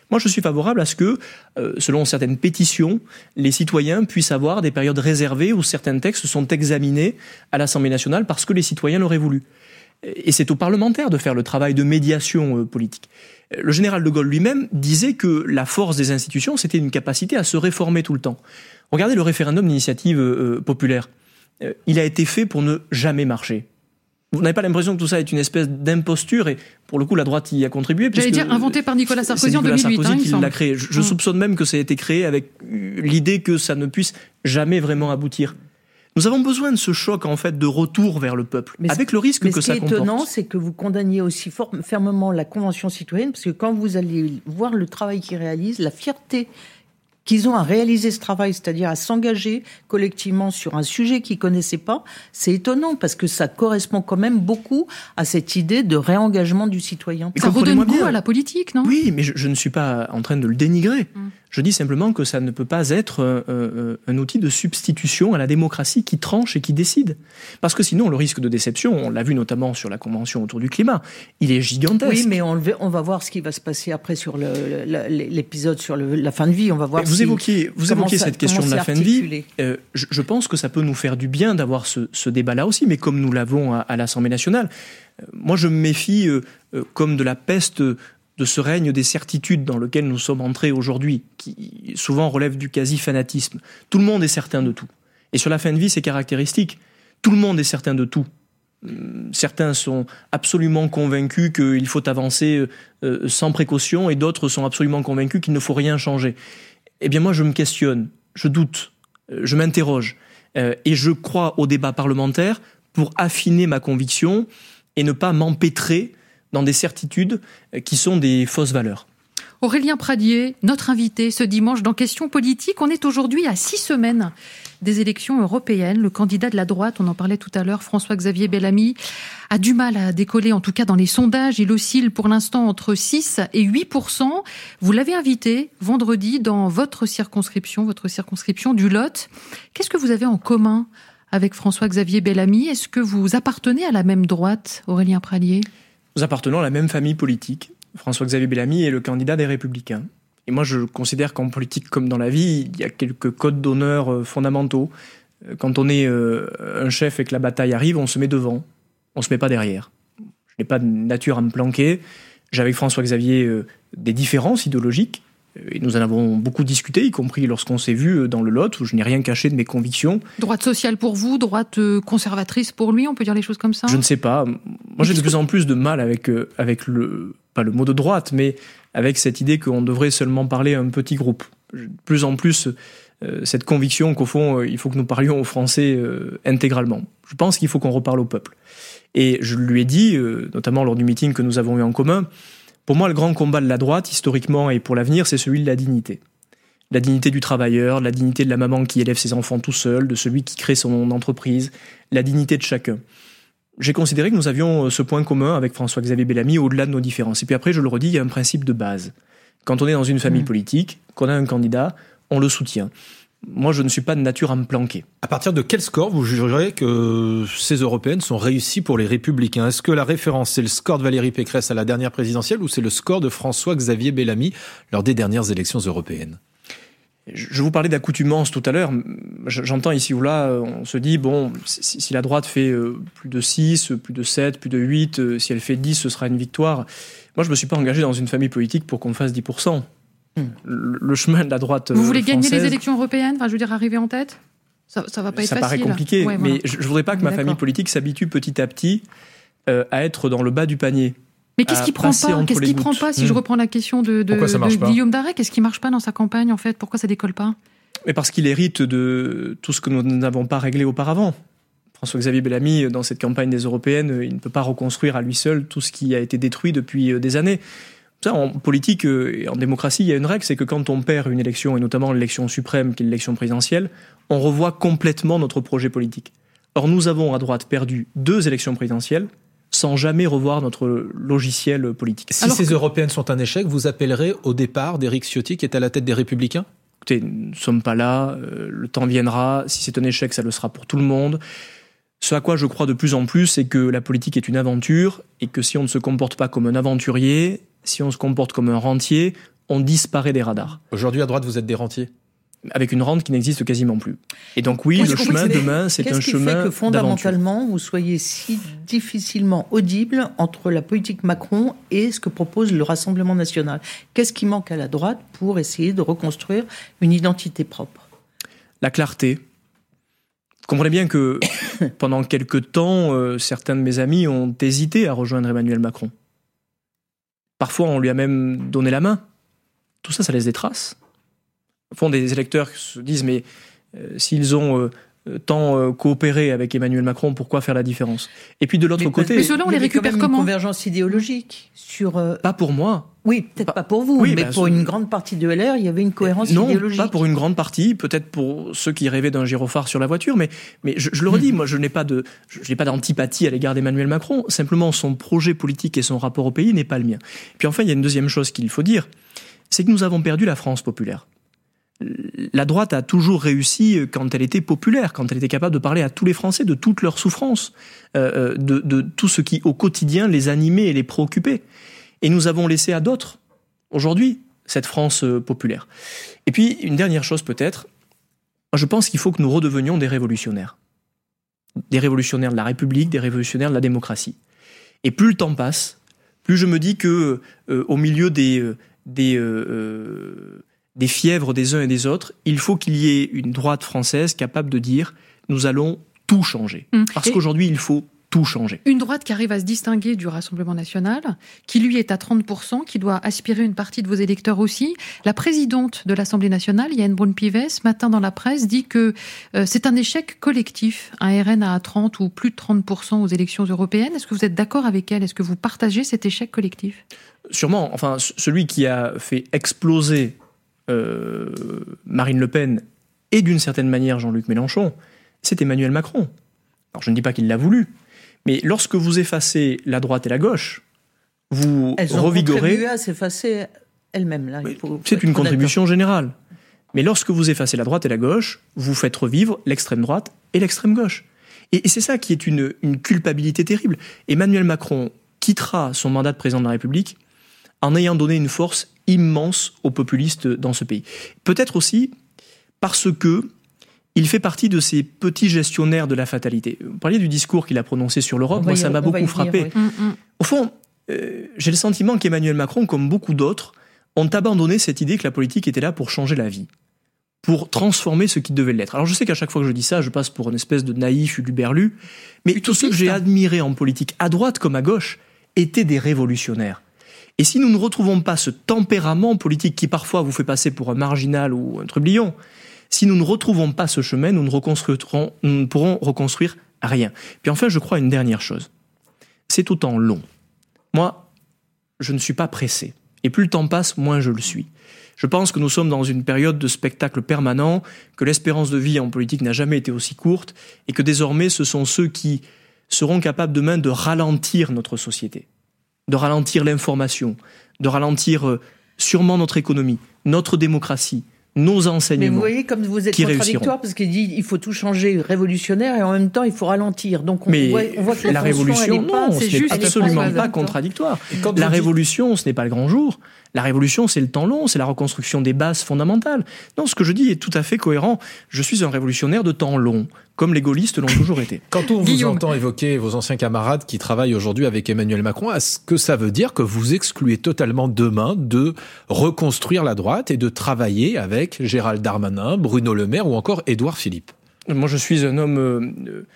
Moi, je suis favorable à ce que, selon certaines pétitions, les citoyens puissent avoir des périodes réservées où certains textes sont examinés à l'Assemblée nationale parce que les citoyens l'auraient voulu. Et c'est aux parlementaires de faire le travail de médiation politique. Le général de Gaulle lui-même disait que la force des institutions, c'était une capacité à se réformer tout le temps. Regardez le référendum d'initiative populaire. Il a été fait pour ne jamais marcher. Vous n'avez pas l'impression que tout ça est une espèce d'imposture et pour le coup la droite y a contribué. J'allais dire inventé par Nicolas Sarkozy en 2008. C'est Nicolas Sarkozy qui l'a créé. Je soupçonne même que ça a été créé avec l'idée que ça ne puisse jamais vraiment aboutir. Nous avons besoin de ce choc en fait de retour vers le peuple, avec le risque que ça comporte. Ce qui est étonnant, c'est que vous condamniez aussi fermement la Convention citoyenne, parce que quand vous allez voir le travail qu'ils réalisent, la fierté qu'ils ont à réaliser ce travail, c'est-à-dire à s'engager collectivement sur un sujet qu'ils connaissaient pas, c'est étonnant parce que ça correspond quand même beaucoup à cette idée de réengagement du citoyen. Ça redonne goût à la politique, non ? Oui, mais je ne suis pas en train de le dénigrer. Je dis simplement que ça ne peut pas être un outil de substitution à la démocratie qui tranche et qui décide. Parce que sinon, le risque de déception, on l'a vu notamment sur la Convention autour du climat, il est gigantesque. Oui, mais on va voir ce qui va se passer après sur l'épisode sur la fin de vie. On va voir. Vous évoquiez cette question de la fin de vie. Je pense que ça peut nous faire du bien d'avoir ce débat-là aussi, mais comme nous l'avons à l'Assemblée nationale. Moi, je me méfie comme de la peste de ce règne des certitudes dans lequel nous sommes entrés aujourd'hui, qui souvent relève du quasi-fanatisme. Tout le monde est certain de tout. Et sur la fin de vie, c'est caractéristique. Tout le monde est certain de tout. Certains sont absolument convaincus qu'il faut avancer sans précaution et d'autres sont absolument convaincus qu'il ne faut rien changer. Eh bien moi, je me questionne, je doute, je m'interroge. Et je crois au débat parlementaire pour affiner ma conviction et ne pas m'empêtrer dans des certitudes qui sont des fausses valeurs. Aurélien Pradier, notre invité ce dimanche dans Questions politiques. On est aujourd'hui à 6 semaines des élections européennes. Le candidat de la droite, on en parlait tout à l'heure, François-Xavier Bellamy, a du mal à décoller, en tout cas dans les sondages. Il oscille pour l'instant entre 6 et 8%. Vous l'avez invité vendredi dans votre circonscription du Lot. Qu'est-ce que vous avez en commun avec François-Xavier Bellamy ? Est-ce que vous appartenez à la même droite, Aurélien Pradier ? Nous appartenons à la même famille politique. François-Xavier Bellamy est le candidat des Républicains. Et moi, je considère qu'en politique comme dans la vie, il y a quelques codes d'honneur fondamentaux. Quand on est un chef et que la bataille arrive, on se met devant. On se met pas derrière. Je n'ai pas de nature à me planquer. J'ai avec François-Xavier des différences idéologiques. Et nous en avons beaucoup discuté, y compris lorsqu'on s'est vu dans le Lot, où je n'ai rien caché de mes convictions. Droite sociale pour vous, droite conservatrice pour lui, on peut dire les choses comme ça ? Je ne sais pas. Moi, j'ai de plus en plus de mal avec pas le mot de droite, mais avec cette idée qu'on devrait seulement parler à un petit groupe. De plus en plus, cette conviction qu'au fond, il faut que nous parlions aux Français intégralement. Je pense qu'il faut qu'on reparle au peuple. Et je lui ai dit, notamment lors du meeting que nous avons eu en commun, pour moi, le grand combat de la droite, historiquement et pour l'avenir, c'est celui de la dignité. La dignité du travailleur, la dignité de la maman qui élève ses enfants tout seul, de celui qui crée son entreprise, la dignité de chacun. J'ai considéré que nous avions ce point commun avec François-Xavier Bellamy au-delà de nos différences. Et puis après, je le redis, il y a un principe de base. Quand on est dans une famille politique, qu'on a un candidat, on le soutient. Moi, je ne suis pas de nature à me planquer. À partir de quel score vous jugerez que ces européennes sont réussies pour les Républicains ? Est-ce que la référence, c'est le score de Valérie Pécresse à la dernière présidentielle ou c'est le score de François-Xavier Bellamy lors des dernières élections européennes ? Je vous parlais d'accoutumance tout à l'heure. J'entends ici ou là, on se dit, bon, si la droite fait plus de 6, plus de 7, plus de 8, si elle fait 10, ce sera une victoire. Moi, je ne me suis pas engagé dans une famille politique pour qu'on fasse 10%. Le chemin de la droite Vous voulez gagner française, les élections européennes ? Enfin, je veux dire, arriver en tête ? Ça va pas être facile. Ça paraît compliqué, ouais, voilà. mais je ne voudrais pas que ma famille politique s'habitue petit à petit à être dans le bas du panier. Mais qu'est-ce qui prend pas ? Qu'est-ce qui prend pas ? Si je reprends la question de Guillaume Darey, qu'est-ce qui marche pas dans sa campagne en fait ? Pourquoi ça décolle pas ? Mais parce qu'il hérite de tout ce que nous n'avons pas réglé auparavant. François-Xavier Bellamy, dans cette campagne des européennes, il ne peut pas reconstruire à lui seul tout ce qui a été détruit depuis des années. Ça, en politique et en démocratie, il y a une règle, c'est que quand on perd une élection, et notamment l'élection suprême, qui est l'élection présidentielle, on revoit complètement notre projet politique. Or, nous avons à droite perdu 2 élections présidentielles sans jamais revoir notre logiciel politique. Si ces européennes sont un échec, vous appellerez au départ d'Éric Ciotti, qui est à la tête des Républicains ? Écoutez, nous ne sommes pas là, le temps viendra. Si c'est un échec, ça le sera pour tout le monde. Ce à quoi je crois de plus en plus, c'est que la politique est une aventure et que si on ne se comporte pas comme un aventurier, si on se comporte comme un rentier, on disparaît des radars. Aujourd'hui, à droite, vous êtes des rentiers ? Avec une rente qui n'existe quasiment plus. Et donc oui, le chemin demain, c'est un chemin d'aventure. Qu'est-ce qui fait que fondamentalement, vous soyez si difficilement audible entre la politique Macron et ce que propose le Rassemblement national ? Qu'est-ce qui manque à la droite pour essayer de reconstruire une identité propre ? La clarté. Vous comprenez bien que pendant quelque temps, certains de mes amis ont hésité à rejoindre Emmanuel Macron. Parfois, on lui a même donné la main. Tout ça, ça laisse des traces. Au fond, des électeurs se disent, mais s'ils ont tant coopéré avec Emmanuel Macron, pourquoi faire la différence ? Et puis de l'autre côté... Mais ceux-là, on les récupère comment ? Une convergence idéologique sur... Pas pour moi. Oui, peut-être pas pour vous, mais pour une grande partie de LR, il y avait une cohérence idéologique. Non, pas pour une grande partie, peut-être pour ceux qui rêvaient d'un gyrophare sur la voiture, mais je le redis, moi je n'ai pas d'antipathie à l'égard d'Emmanuel Macron, simplement son projet politique et son rapport au pays n'est pas le mien. Puis enfin, il y a une deuxième chose qu'il faut dire, c'est que nous avons perdu la France populaire. La droite a toujours réussi quand elle était populaire, quand elle était capable de parler à tous les Français de toutes leurs souffrances, de tout ce qui au quotidien les animait et les préoccupait. Et nous avons laissé à d'autres, aujourd'hui, cette France populaire. Et puis, une dernière chose peut-être, je pense qu'il faut que nous redevenions des révolutionnaires. Des révolutionnaires de la République, des révolutionnaires de la démocratie. Et plus le temps passe, plus je me dis que au milieu des fièvres des uns et des autres, il faut qu'il y ait une droite française capable de dire « nous allons tout changer ». Parce qu'aujourd'hui, il faut tout changer. Une droite qui arrive à se distinguer du Rassemblement national, qui lui est à 30%, qui doit aspirer une partie de vos électeurs aussi. La présidente de l'Assemblée nationale, Yaël Braun-Pivet, ce matin dans la presse, dit que c'est un échec collectif, un RN à 30 ou plus de 30% aux élections européennes. Est-ce que vous êtes d'accord avec elle ? Est-ce que vous partagez cet échec collectif ? Sûrement. Enfin, celui qui a fait exploser Marine Le Pen et d'une certaine manière Jean-Luc Mélenchon, c'est Emmanuel Macron. Alors je ne dis pas qu'il l'a voulu, mais lorsque vous effacez la droite et la gauche, vous revigorez... Elles ont contribué à s'effacer elles-mêmes. Là, c'est une contribution générale. Mais lorsque vous effacez la droite et la gauche, vous faites revivre l'extrême droite et l'extrême gauche. Et c'est ça qui est une culpabilité terrible. Emmanuel Macron quittera son mandat de président de la République en ayant donné une force immense aux populistes dans ce pays. Peut-être aussi parce que il fait partie de ces petits gestionnaires de la fatalité. Vous parliez du discours qu'il a prononcé sur l'Europe, moi ça m'a beaucoup frappé. Oui. Au fond, j'ai le sentiment qu'Emmanuel Macron, comme beaucoup d'autres, ont abandonné cette idée que la politique était là pour changer la vie, pour transformer ce qui devait l'être. Alors je sais qu'à chaque fois que je dis ça, je passe pour une espèce de naïf huluberlu, mais tous ceux que j'ai admirés en politique, à droite comme à gauche, étaient des révolutionnaires. Et si nous ne retrouvons pas ce tempérament politique qui parfois vous fait passer pour un marginal ou un trublion, si nous ne retrouvons pas ce chemin, nous ne pourrons reconstruire rien. Puis enfin, je crois à une dernière chose. C'est au temps long. Moi, je ne suis pas pressé. Et plus le temps passe, moins je le suis. Je pense que nous sommes dans une période de spectacle permanent, que l'espérance de vie en politique n'a jamais été aussi courte, et que désormais, ce sont ceux qui seront capables demain de ralentir notre société, de ralentir l'information, de ralentir sûrement notre économie, notre démocratie, nos enseignements. Mais vous voyez comme vous êtes contradictoire, parce qu'il dit il faut tout changer, révolutionnaire, et en même temps il faut ralentir. Donc on voit que la révolution, non, ce n'est absolument pas contradictoire. La révolution, ce n'est pas le grand jour. La révolution, c'est le temps long, c'est la reconstruction des bases fondamentales. Non, ce que je dis est tout à fait cohérent. Je suis un révolutionnaire de temps long, comme les gaullistes l'ont toujours été. Quand on vous entend évoquer vos anciens camarades qui travaillent aujourd'hui avec Emmanuel Macron, est-ce que ça veut dire que vous excluez totalement demain de reconstruire la droite et de travailler avec Gérald Darmanin, Bruno Le Maire ou encore Édouard Philippe ? Moi, je suis un homme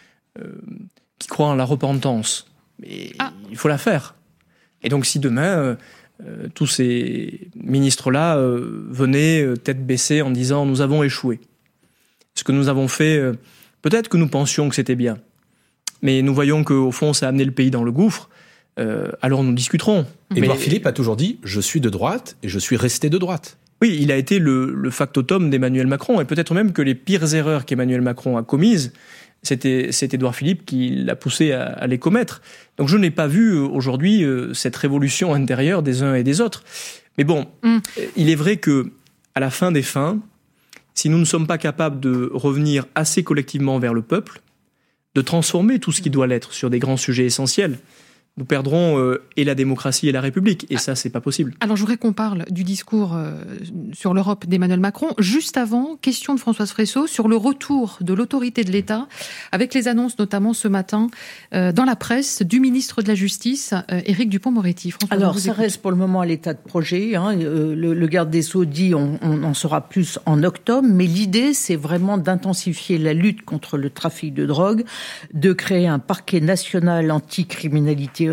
qui croit en la repentance. Mais il faut la faire. Et donc, si demain... tous ces ministres-là venaient tête baissée en disant « nous avons échoué ». Ce que nous avons fait, peut-être que nous pensions que c'était bien, mais nous voyons qu'au fond, ça a amené le pays dans le gouffre, alors nous discuterons. Édouard Philippe a toujours dit « je suis de droite et je suis resté de droite ». Oui, il a été le factotum d'Emmanuel Macron, et peut-être même que les pires erreurs qu'Emmanuel Macron a commises, c'est Édouard Philippe qui l'a poussé à les commettre. Donc je n'ai pas vu aujourd'hui cette révolution intérieure des uns et des autres. Mais bon, il est vrai que à la fin des fins, si nous ne sommes pas capables de revenir assez collectivement vers le peuple, de transformer tout ce qui doit l'être sur des grands sujets essentiels, nous perdrons et la démocratie et la République. Et ça, c'est pas possible. Alors, je voudrais qu'on parle du discours sur l'Europe d'Emmanuel Macron. Juste avant, question de Françoise Fresso sur le retour de l'autorité de l'État, avec les annonces notamment ce matin dans la presse du ministre de la Justice, Éric Dupond-Moretti. Alors, ça reste pour le moment à l'état de projet. Le garde des Sceaux dit on en saura plus en octobre, mais l'idée, c'est vraiment d'intensifier la lutte contre le trafic de drogue, de créer un parquet national anticriminalité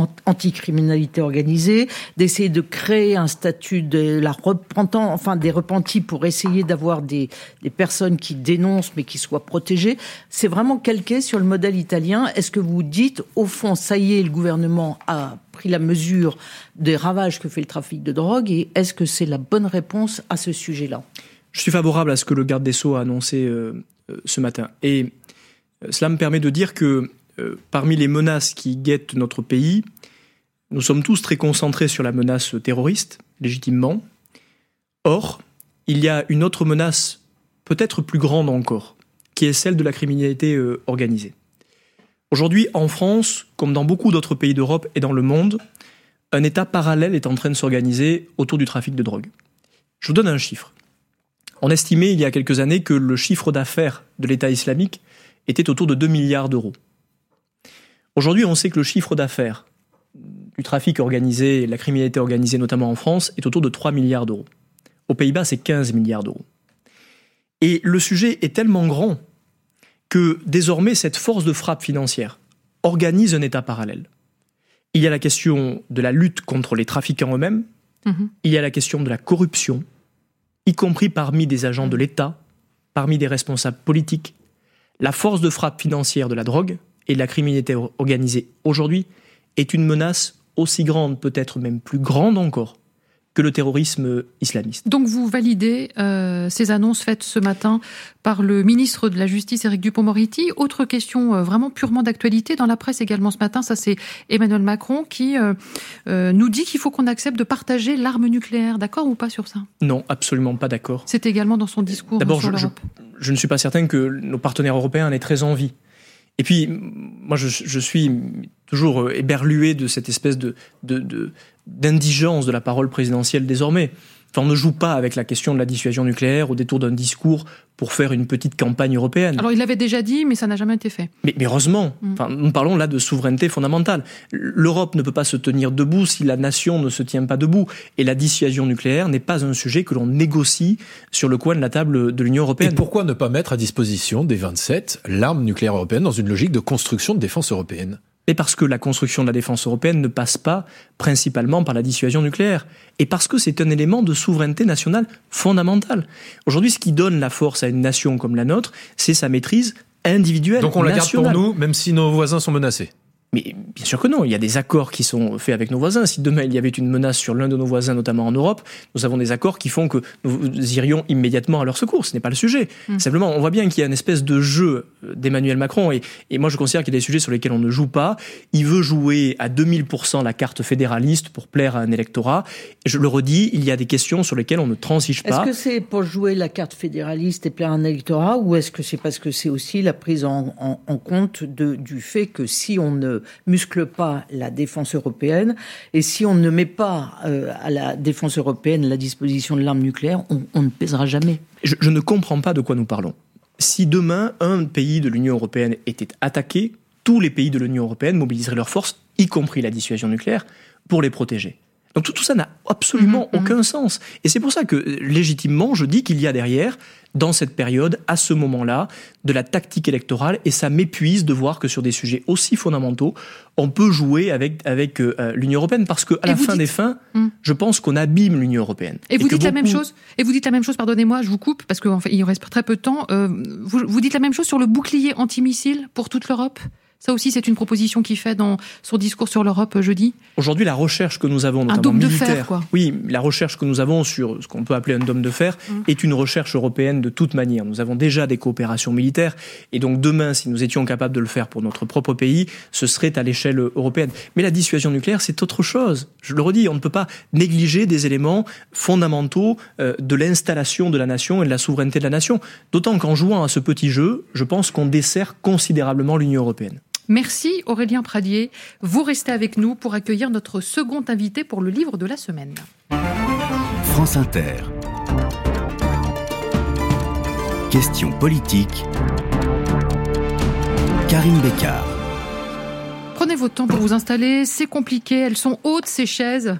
organisée, d'essayer de créer un statut de des repentis pour essayer d'avoir des personnes qui dénoncent mais qui soient protégées. C'est vraiment calqué sur le modèle italien. Est-ce que vous dites, au fond, ça y est, le gouvernement a pris la mesure des ravages que fait le trafic de drogue, et est-ce que c'est la bonne réponse à ce sujet-là ? Je suis favorable à ce que le garde des Sceaux a annoncé ce matin. Et cela me permet de dire que parmi les menaces qui guettent notre pays, nous sommes tous très concentrés sur la menace terroriste, légitimement. Or, il y a une autre menace, peut-être plus grande encore, qui est celle de la criminalité organisée. Aujourd'hui, en France, comme dans beaucoup d'autres pays d'Europe et dans le monde, un État parallèle est en train de s'organiser autour du trafic de drogue. Je vous donne un chiffre. On estimait il y a quelques années que le chiffre d'affaires de l'État islamique était autour de 2 milliards d'euros. Aujourd'hui, on sait que le chiffre d'affaires du trafic organisé, la criminalité organisée notamment en France, est autour de 3 milliards d'euros. Aux Pays-Bas, c'est 15 milliards d'euros. Et le sujet est tellement grand que désormais, cette force de frappe financière organise un État parallèle. Il y a la question de la lutte contre les trafiquants eux-mêmes, il y a la question de la corruption, y compris parmi des agents de l'État, parmi des responsables politiques. La force de frappe financière de la drogue et de la criminalité organisée aujourd'hui est une menace aussi grande, peut-être même plus grande encore, que le terrorisme islamiste. Donc vous validez ces annonces faites ce matin par le ministre de la Justice, Éric Dupond-Moretti. Autre question vraiment purement d'actualité, dans la presse également ce matin, ça c'est Emmanuel Macron qui nous dit qu'il faut qu'on accepte de partager l'arme nucléaire. D'accord ou pas sur ça ? Non, absolument pas d'accord. C'est également dans son discours sur l'Europe. Je ne suis pas certain que nos partenaires européens en aient très envie. Et puis, moi, je suis toujours éberlué de cette espèce d'indigence de la parole présidentielle désormais. Enfin, on ne joue pas avec la question de la dissuasion nucléaire au détour d'un discours pour faire une petite campagne européenne. Alors, il l'avait déjà dit, mais ça n'a jamais été fait. Mais heureusement, enfin, nous parlons là de souveraineté fondamentale. L'Europe ne peut pas se tenir debout si la nation ne se tient pas debout. Et la dissuasion nucléaire n'est pas un sujet que l'on négocie sur le coin de la table de l'Union européenne. Et pourquoi ne pas mettre à disposition des 27 l'arme nucléaire européenne dans une logique de construction de défense européenne ? Et parce que la construction de la défense européenne ne passe pas principalement par la dissuasion nucléaire. Et parce que c'est un élément de souveraineté nationale fondamental. Aujourd'hui, ce qui donne la force à une nation comme la nôtre, c'est sa maîtrise individuelle, donc on la garde nationale. pour nous, même si nos voisins sont menacés. Mais bien sûr que non, il y a des accords qui sont faits avec nos voisins. Si demain il y avait une menace sur l'un de nos voisins, notamment en Europe, nous avons des accords qui font que nous irions immédiatement à leur secours. Ce n'est pas le sujet. Simplement, on voit bien qu'il y a une espèce de jeu d'Emmanuel Macron. Et moi, je considère qu'il y a des sujets sur lesquels on ne joue pas. Il veut jouer à 2000% la carte fédéraliste pour plaire à un électorat. Et je le redis, il y a des questions sur lesquelles on ne transige pas. Est-ce que c'est pour jouer la carte fédéraliste et plaire à un électorat, ou est-ce que c'est parce que c'est aussi la prise en compte du fait que si on ne muscle pas la défense européenne, et si on ne met pas à la défense européenne la disposition de l'arme nucléaire, on ne pèsera jamais. Je ne comprends pas de quoi nous parlons. Si demain, un pays de l'Union européenne était attaqué, tous les pays de l'Union européenne mobiliseraient leurs forces, y compris la dissuasion nucléaire, pour les protéger. Donc tout ça n'a absolument aucun sens. Et c'est pour ça que, légitimement, je dis qu'il y a derrière, dans cette période, à ce moment-là, de la tactique électorale, et ça m'épuise de voir que sur des sujets aussi fondamentaux, on peut jouer avec l'Union européenne, parce qu'à la fin des fins, je pense qu'on abîme l'Union européenne. Et vous dites la même chose. Et vous dites la même chose. Pardonnez-moi, je vous coupe parce qu'il reste très peu de temps. Vous dites la même chose sur le bouclier antimissile pour toute l'Europe. Ça aussi, c'est une proposition qu'il fait dans son discours sur l'Europe jeudi. Aujourd'hui, la recherche que nous avons, notamment un dôme militaire, de fer, quoi. Oui, la recherche que nous avons sur ce qu'on peut appeler un dôme de fer est une recherche européenne de toute manière. Nous avons déjà des coopérations militaires, et donc demain, si nous étions capables de le faire pour notre propre pays, ce serait à l'échelle européenne. Mais la dissuasion nucléaire, c'est autre chose. Je le redis, on ne peut pas négliger des éléments fondamentaux de l'installation de la nation et de la souveraineté de la nation. D'autant qu'en jouant à ce petit jeu, je pense qu'on dessert considérablement l'Union européenne. Merci Aurélien Pradier. Vous restez avec nous pour accueillir notre second invité pour le livre de la semaine. France Inter. Question politique. Karine Bécard. Prenez votre temps pour vous installer, c'est compliqué, elles sont hautes ces chaises.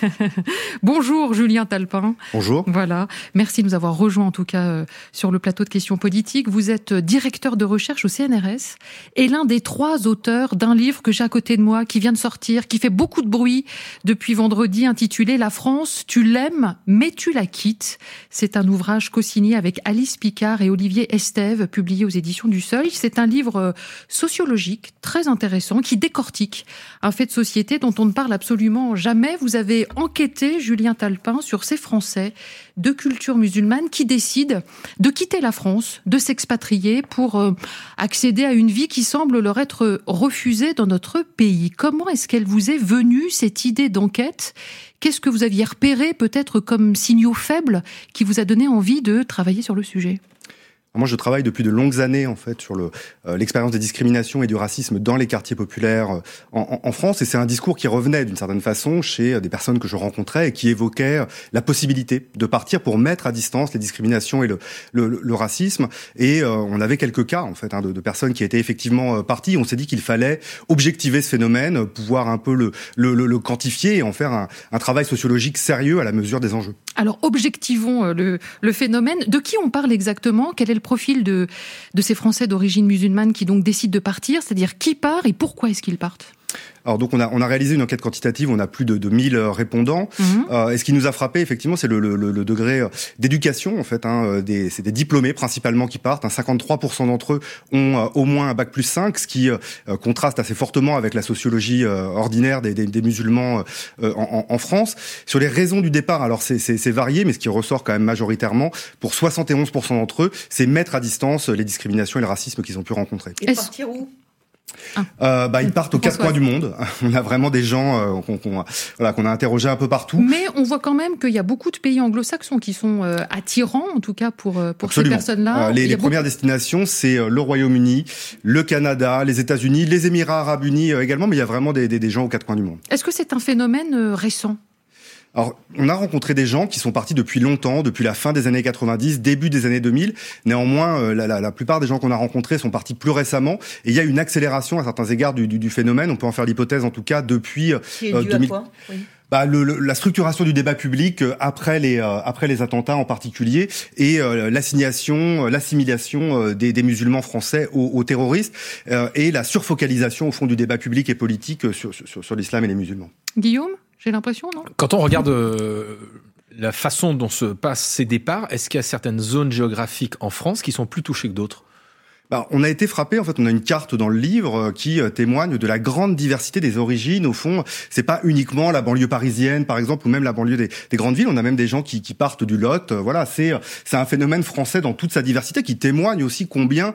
Bonjour Julien Talpin. Bonjour. Voilà, merci de nous avoir rejoints en tout cas sur le plateau de Questions politiques. Vous êtes directeur de recherche au CNRS et l'un des 3 auteurs d'un livre que j'ai à côté de moi, qui vient de sortir, qui fait beaucoup de bruit depuis vendredi, intitulé « La France, tu l'aimes, mais tu la quittes ». C'est un ouvrage co-signé avec Alice Picard et Olivier Estève, publié aux éditions du Seuil. C'est un livre sociologique très intéressant qui décortique un fait de société dont on ne parle absolument jamais. Vous avez enquêté, Julien Talpin, sur ces Français de culture musulmane qui décident de quitter la France, de s'expatrier pour accéder à une vie qui semble leur être refusée dans notre pays. Comment est-ce qu'elle vous est venue, cette idée d'enquête ? Qu'est-ce que vous aviez repéré peut-être comme signaux faibles qui vous a donné envie de travailler sur le sujet ? Moi, je travaille depuis de longues années en fait sur l'expérience des discriminations et du racisme dans les quartiers populaires en France, et c'est un discours qui revenait d'une certaine façon chez des personnes que je rencontrais et qui évoquaient la possibilité de partir pour mettre à distance les discriminations et le racisme. Et on avait quelques cas en fait de personnes qui étaient effectivement parties. On s'est dit qu'il fallait objectiver ce phénomène, pouvoir un peu le quantifier et en faire un travail sociologique sérieux à la mesure des enjeux. Alors objectivons le phénomène. De qui on parle exactement ? Quel est le profil de ces Français d'origine musulmane qui donc décident de partir, c'est-à-dire qui part et pourquoi est-ce qu'ils partent ? Alors donc on a réalisé une enquête quantitative, on a plus de 1000 répondants. Et ce qui nous a frappé effectivement, c'est le degré d'éducation en fait. C'est des diplômés principalement qui partent. 53% d'entre eux ont au moins un bac+5, ce qui contraste assez fortement avec la sociologie ordinaire des musulmans en France. Sur les raisons du départ, alors c'est varié, mais ce qui ressort quand même majoritairement, pour 71% d'entre eux, c'est mettre à distance les discriminations et le racisme qu'ils ont pu rencontrer. Et partir où ? Ils partent aux 4 coins du monde. On a vraiment des gens qu'on a interrogés un peu partout. Mais on voit quand même qu'il y a beaucoup de pays anglo-saxons qui sont attirants, en tout cas pour ces personnes-là. Les premières destinations, c'est le Royaume-Uni, le Canada, les États-Unis, les Émirats Arabes Unis également, mais il y a vraiment des gens aux 4 coins du monde. Est-ce que c'est un phénomène récent ? Alors, on a rencontré des gens qui sont partis depuis longtemps, depuis la fin des années 90, début des années 2000. Néanmoins, la plupart des gens qu'on a rencontrés sont partis plus récemment. Et il y a une accélération à certains égards du phénomène. On peut en faire l'hypothèse, en tout cas, depuis 2000. À quoi ? Oui. La structuration du débat public après les attentats en particulier et l'assimilation des musulmans français aux terroristes et la surfocalisation au fond du débat public et politique sur l'islam et les musulmans. Guillaume ? J'ai l'impression, non ? Quand on regarde la façon dont se passent ces départs, est-ce qu'il y a certaines zones géographiques en France qui sont plus touchées que d'autres ? On a été frappé, en fait, on a une carte dans le livre qui témoigne de la grande diversité des origines. Au fond, c'est pas uniquement la banlieue parisienne, par exemple, ou même la banlieue des grandes villes. On a même des gens qui partent du Lot. Voilà, c'est un phénomène français dans toute sa diversité qui témoigne aussi combien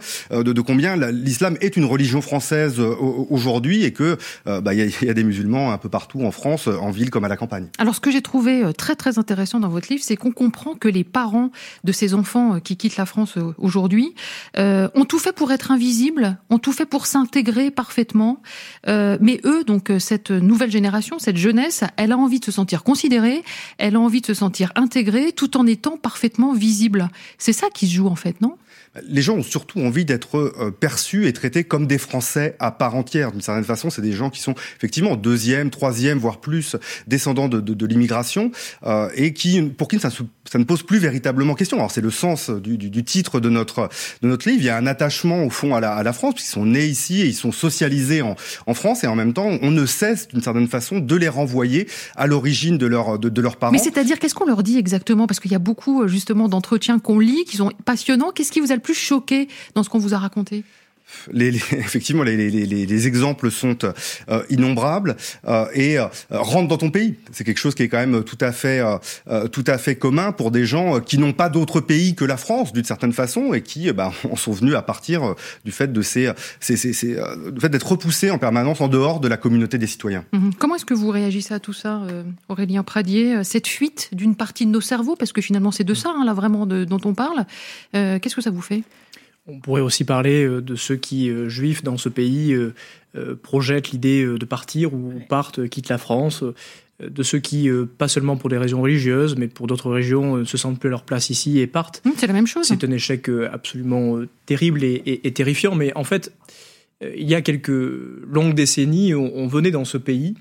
l'islam est une religion française aujourd'hui et que il y a des musulmans un peu partout en France, en ville comme à la campagne. Alors, ce que j'ai trouvé très très intéressant dans votre livre, c'est qu'on comprend que les parents de ces enfants qui quittent la France aujourd'hui ont tout fait pour être invisibles, ont tout fait pour s'intégrer parfaitement, mais eux, donc cette nouvelle génération, cette jeunesse, elle a envie de se sentir considérée, elle a envie de se sentir intégrée, tout en étant parfaitement visible. C'est ça qui se joue en fait, non ? Les gens ont surtout envie d'être perçus et traités comme des Français à part entière. D'une certaine façon, c'est des gens qui sont effectivement 2e, 3e, voire plus descendants de l'immigration et pour qui ça ne pose plus véritablement question. Alors c'est le sens du titre de notre livre. Il y a un attachement au fond à la France puisqu'ils sont nés ici et ils sont socialisés en France et en même temps on ne cesse d'une certaine façon de les renvoyer à l'origine de leurs parents. Mais c'est-à-dire qu'est-ce qu'on leur dit exactement ? Parce qu'il y a beaucoup justement d'entretiens qu'on lit qui sont passionnants. Qu'est-ce qui vous a le plus choqué dans ce qu'on vous a raconté ? Effectivement, les exemples sont innombrables et rentre dans ton pays. C'est quelque chose qui est quand même tout à fait commun pour des gens qui n'ont pas d'autre pays que la France d'une certaine façon et qui en sont venus à partir du fait de du fait d'être repoussés en permanence en dehors de la communauté des citoyens. Comment est-ce que vous réagissez à tout ça, Aurélien Pradier ? Cette fuite d'une partie de nos cerveaux, parce que finalement c'est de ça là vraiment dont on parle. Qu'est-ce que ça vous fait ? On pourrait aussi parler de ceux qui, juifs dans ce pays, projettent l'idée de partir ou quittent la France, de ceux qui, pas seulement pour des raisons religieuses, mais pour d'autres régions, ne se sentent plus à leur place ici et partent. C'est la même chose. C'est un échec absolument terrible et terrifiant, mais en fait, il y a quelques longues décennies, on venait dans ce pays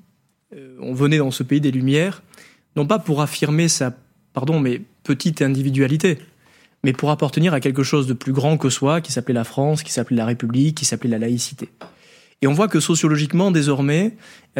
des Lumières, non pas pour affirmer sa, petite individualité, mais pour appartenir à quelque chose de plus grand que soi, qui s'appelait la France, qui s'appelait la République, qui s'appelait la laïcité. Et on voit que sociologiquement, désormais,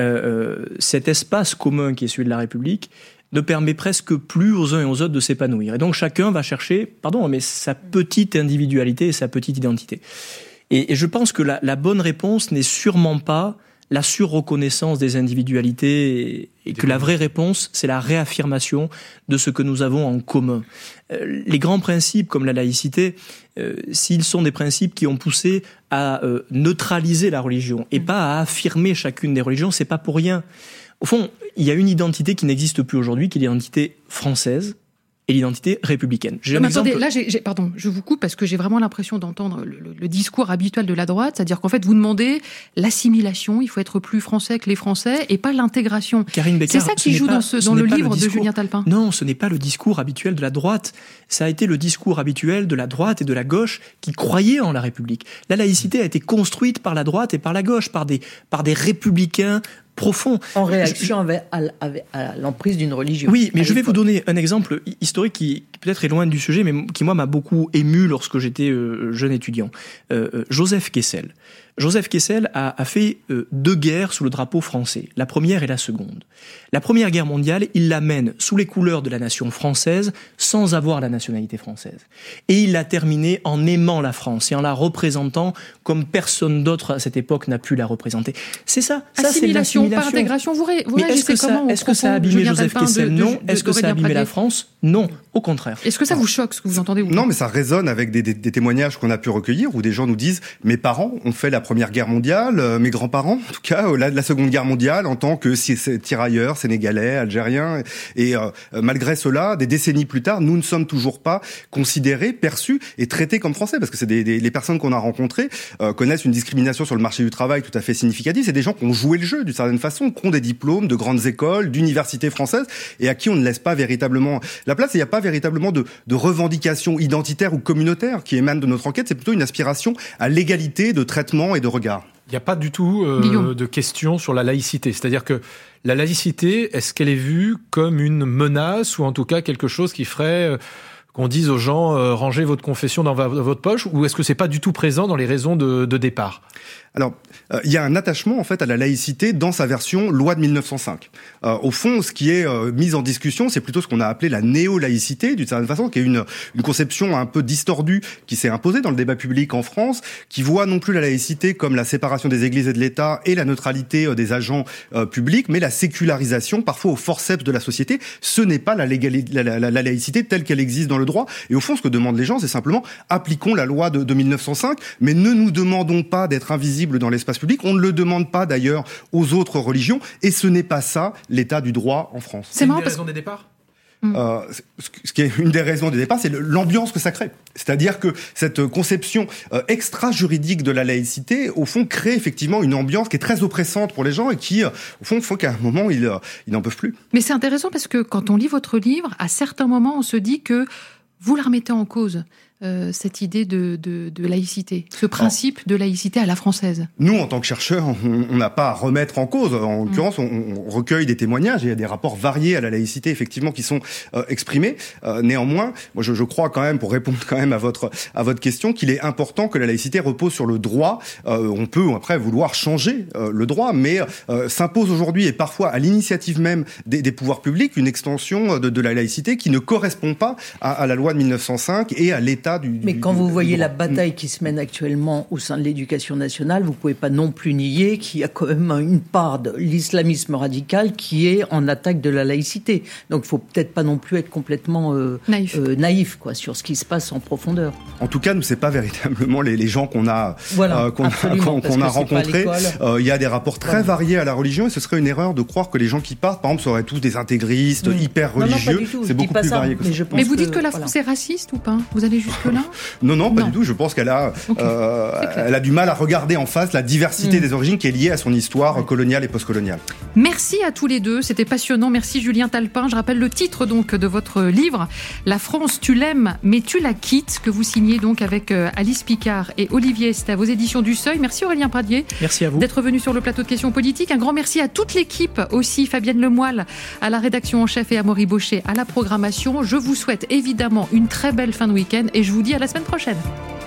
cet espace commun qui est celui de la République ne permet presque plus aux uns et aux autres de s'épanouir. Et donc chacun va chercher, sa petite individualité et sa petite identité. Et je pense que la bonne réponse n'est sûrement pas la surreconnaissance des individualités et que la vraie réponse, c'est la réaffirmation de ce que nous avons en commun. Les grands principes comme la laïcité, s'ils sont des principes qui ont poussé à neutraliser la religion et pas à affirmer chacune des religions, c'est pas pour rien. Au fond, il y a une identité qui n'existe plus aujourd'hui, qui est l'identité française et l'identité républicaine. Attendez, là, je vous coupe parce que j'ai vraiment l'impression d'entendre le discours habituel de la droite, c'est-à-dire qu'en fait, vous demandez l'assimilation, il faut être plus français que les Français et pas l'intégration. Karine Beccard, c'est ça qui joue dans le livre de Julien Talpin. Non, ce n'est pas le discours habituel de la droite. Ça a été le discours habituel de la droite et de la gauche qui croyaient en la République. La laïcité a été construite par la droite et par la gauche, par des républicains profond. En réaction à l'emprise d'une religion. Oui, mais je vais vous donner un exemple historique qui peut-être est loin du sujet, mais qui, moi, m'a beaucoup ému lorsque j'étais jeune étudiant. Joseph Kessel. Joseph Kessel a fait 2 guerres sous le drapeau français, la première et la seconde. La Première Guerre mondiale, il la mène sous les couleurs de la nation française, sans avoir la nationalité française. Et il l'a terminée en aimant la France et en la représentant comme personne d'autre à cette époque n'a pu la représenter. C'est ça, c'est l'assimilation. Par intégration, vous réagissez comment? Est-ce que ça a abîmé Joseph Kessel? Non. Est-ce que ça a abîmé la France? Non, au contraire. Est-ce que ça vous choque ce que vous entendez? Non, mais ça résonne avec des témoignages qu'on a pu recueillir où des gens nous disent « Mes parents ont fait la Première Guerre mondiale, mes grands-parents, en tout cas, la Seconde Guerre mondiale, en tant que tirailleurs, sénégalais, algériens. Et malgré cela, des décennies plus tard, nous ne sommes toujours pas considérés, perçus et traités comme français. Parce que c'est les personnes qu'on a rencontrées connaissent une discrimination sur le marché du travail tout à fait significative. C'est des gens qui ont joué le jeu d'une certaine façon, qui ont des diplômes de grandes écoles, d'universités françaises et à qui on ne laisse pas véritablement la place. Et il n'y a pas véritablement de revendication identitaire ou communautaire qui émane de notre enquête. C'est plutôt une aspiration à l'égalité de traitement et de regard. Il n'y a pas du tout de question sur la laïcité. C'est-à-dire que la laïcité, est-ce qu'elle est vue comme une menace ou en tout cas quelque chose qui ferait qu'on dise aux gens rangez votre confession dans votre poche, ou est-ce que c'est pas du tout présent dans les raisons de départ? Alors, il y a un attachement en fait à la laïcité dans sa version loi de 1905. Au fond, ce qui est mis en discussion, c'est plutôt ce qu'on a appelé la néo-laïcité, d'une certaine façon, qui est une conception un peu distordue qui s'est imposée dans le débat public en France, qui voit non plus la laïcité comme la séparation des églises et de l'État et la neutralité des agents publics, mais la sécularisation, parfois au forceps de la société. Ce n'est pas la laïcité telle qu'elle existe dans le droit. Et au fond, ce que demandent les gens, c'est simplement appliquons la loi de 1905, mais ne nous demandons pas d'être invisibles dans l'espace public. On ne le demande pas d'ailleurs aux autres religions, et ce n'est pas ça l'état du droit en France. C'est une des raisons des départs. Ce qui est une des raisons des départs, c'est l'ambiance que ça crée. C'est-à-dire que cette conception extra-juridique de la laïcité, au fond, crée effectivement une ambiance qui est très oppressante pour les gens et qui, au fond, faut qu'à un moment, ils n'en peuvent plus. Mais c'est intéressant parce que quand on lit votre livre, à certains moments, on se dit que vous la remettez en cause. Cette idée de laïcité, ce principe de laïcité à la française. Nous, en tant que chercheurs, on n'a pas à remettre en cause. En l'occurrence, on recueille des témoignages. Il y a des rapports variés à la laïcité, effectivement, qui sont exprimés. Néanmoins, moi, je crois quand même, pour répondre quand même à votre question, qu'il est important que la laïcité repose sur le droit. On peut après vouloir changer le droit, mais s'impose aujourd'hui et parfois à l'initiative même des pouvoirs publics une extension de la laïcité qui ne correspond pas à la loi de 1905 et à l'état. Mais quand vous voyez la bataille qui se mène actuellement au sein de l'éducation nationale, vous ne pouvez pas non plus nier qu'il y a quand même une part de l'islamisme radical qui est en attaque de la laïcité. Donc il ne faut peut-être pas non plus être complètement naïf sur ce qui se passe en profondeur. En tout cas, nous, ce n'est pas véritablement les gens qu'on a rencontrés. Il y a des rapports très variés à la religion et ce serait une erreur de croire que les gens qui partent, par exemple, seraient tous des intégristes, hyper religieux. Non, c'est beaucoup plus varié que ça. Mais vous dites que la France est raciste ou pas? Vous allez juste jusque-là? Non, pas du tout. Je pense qu'elle a, elle a du mal à regarder en face la diversité des origines qui est liée à son histoire coloniale et postcoloniale. Merci à tous les deux, c'était passionnant. Merci Julien Talpin. Je rappelle le titre donc de votre livre, La France, tu l'aimes, mais tu la quittes, que vous signez donc avec Alice Picard et Olivier Estève aux éditions du Seuil. Merci Aurélien Pradier. Merci à vous d'être venu sur le plateau de Questions Politiques. Un grand merci à toute l'équipe aussi, Fabienne Lemoyle à la rédaction en chef et Amaury Baucher à la programmation. Je vous souhaite évidemment une très belle fin de week-end et je vous dis à la semaine prochaine.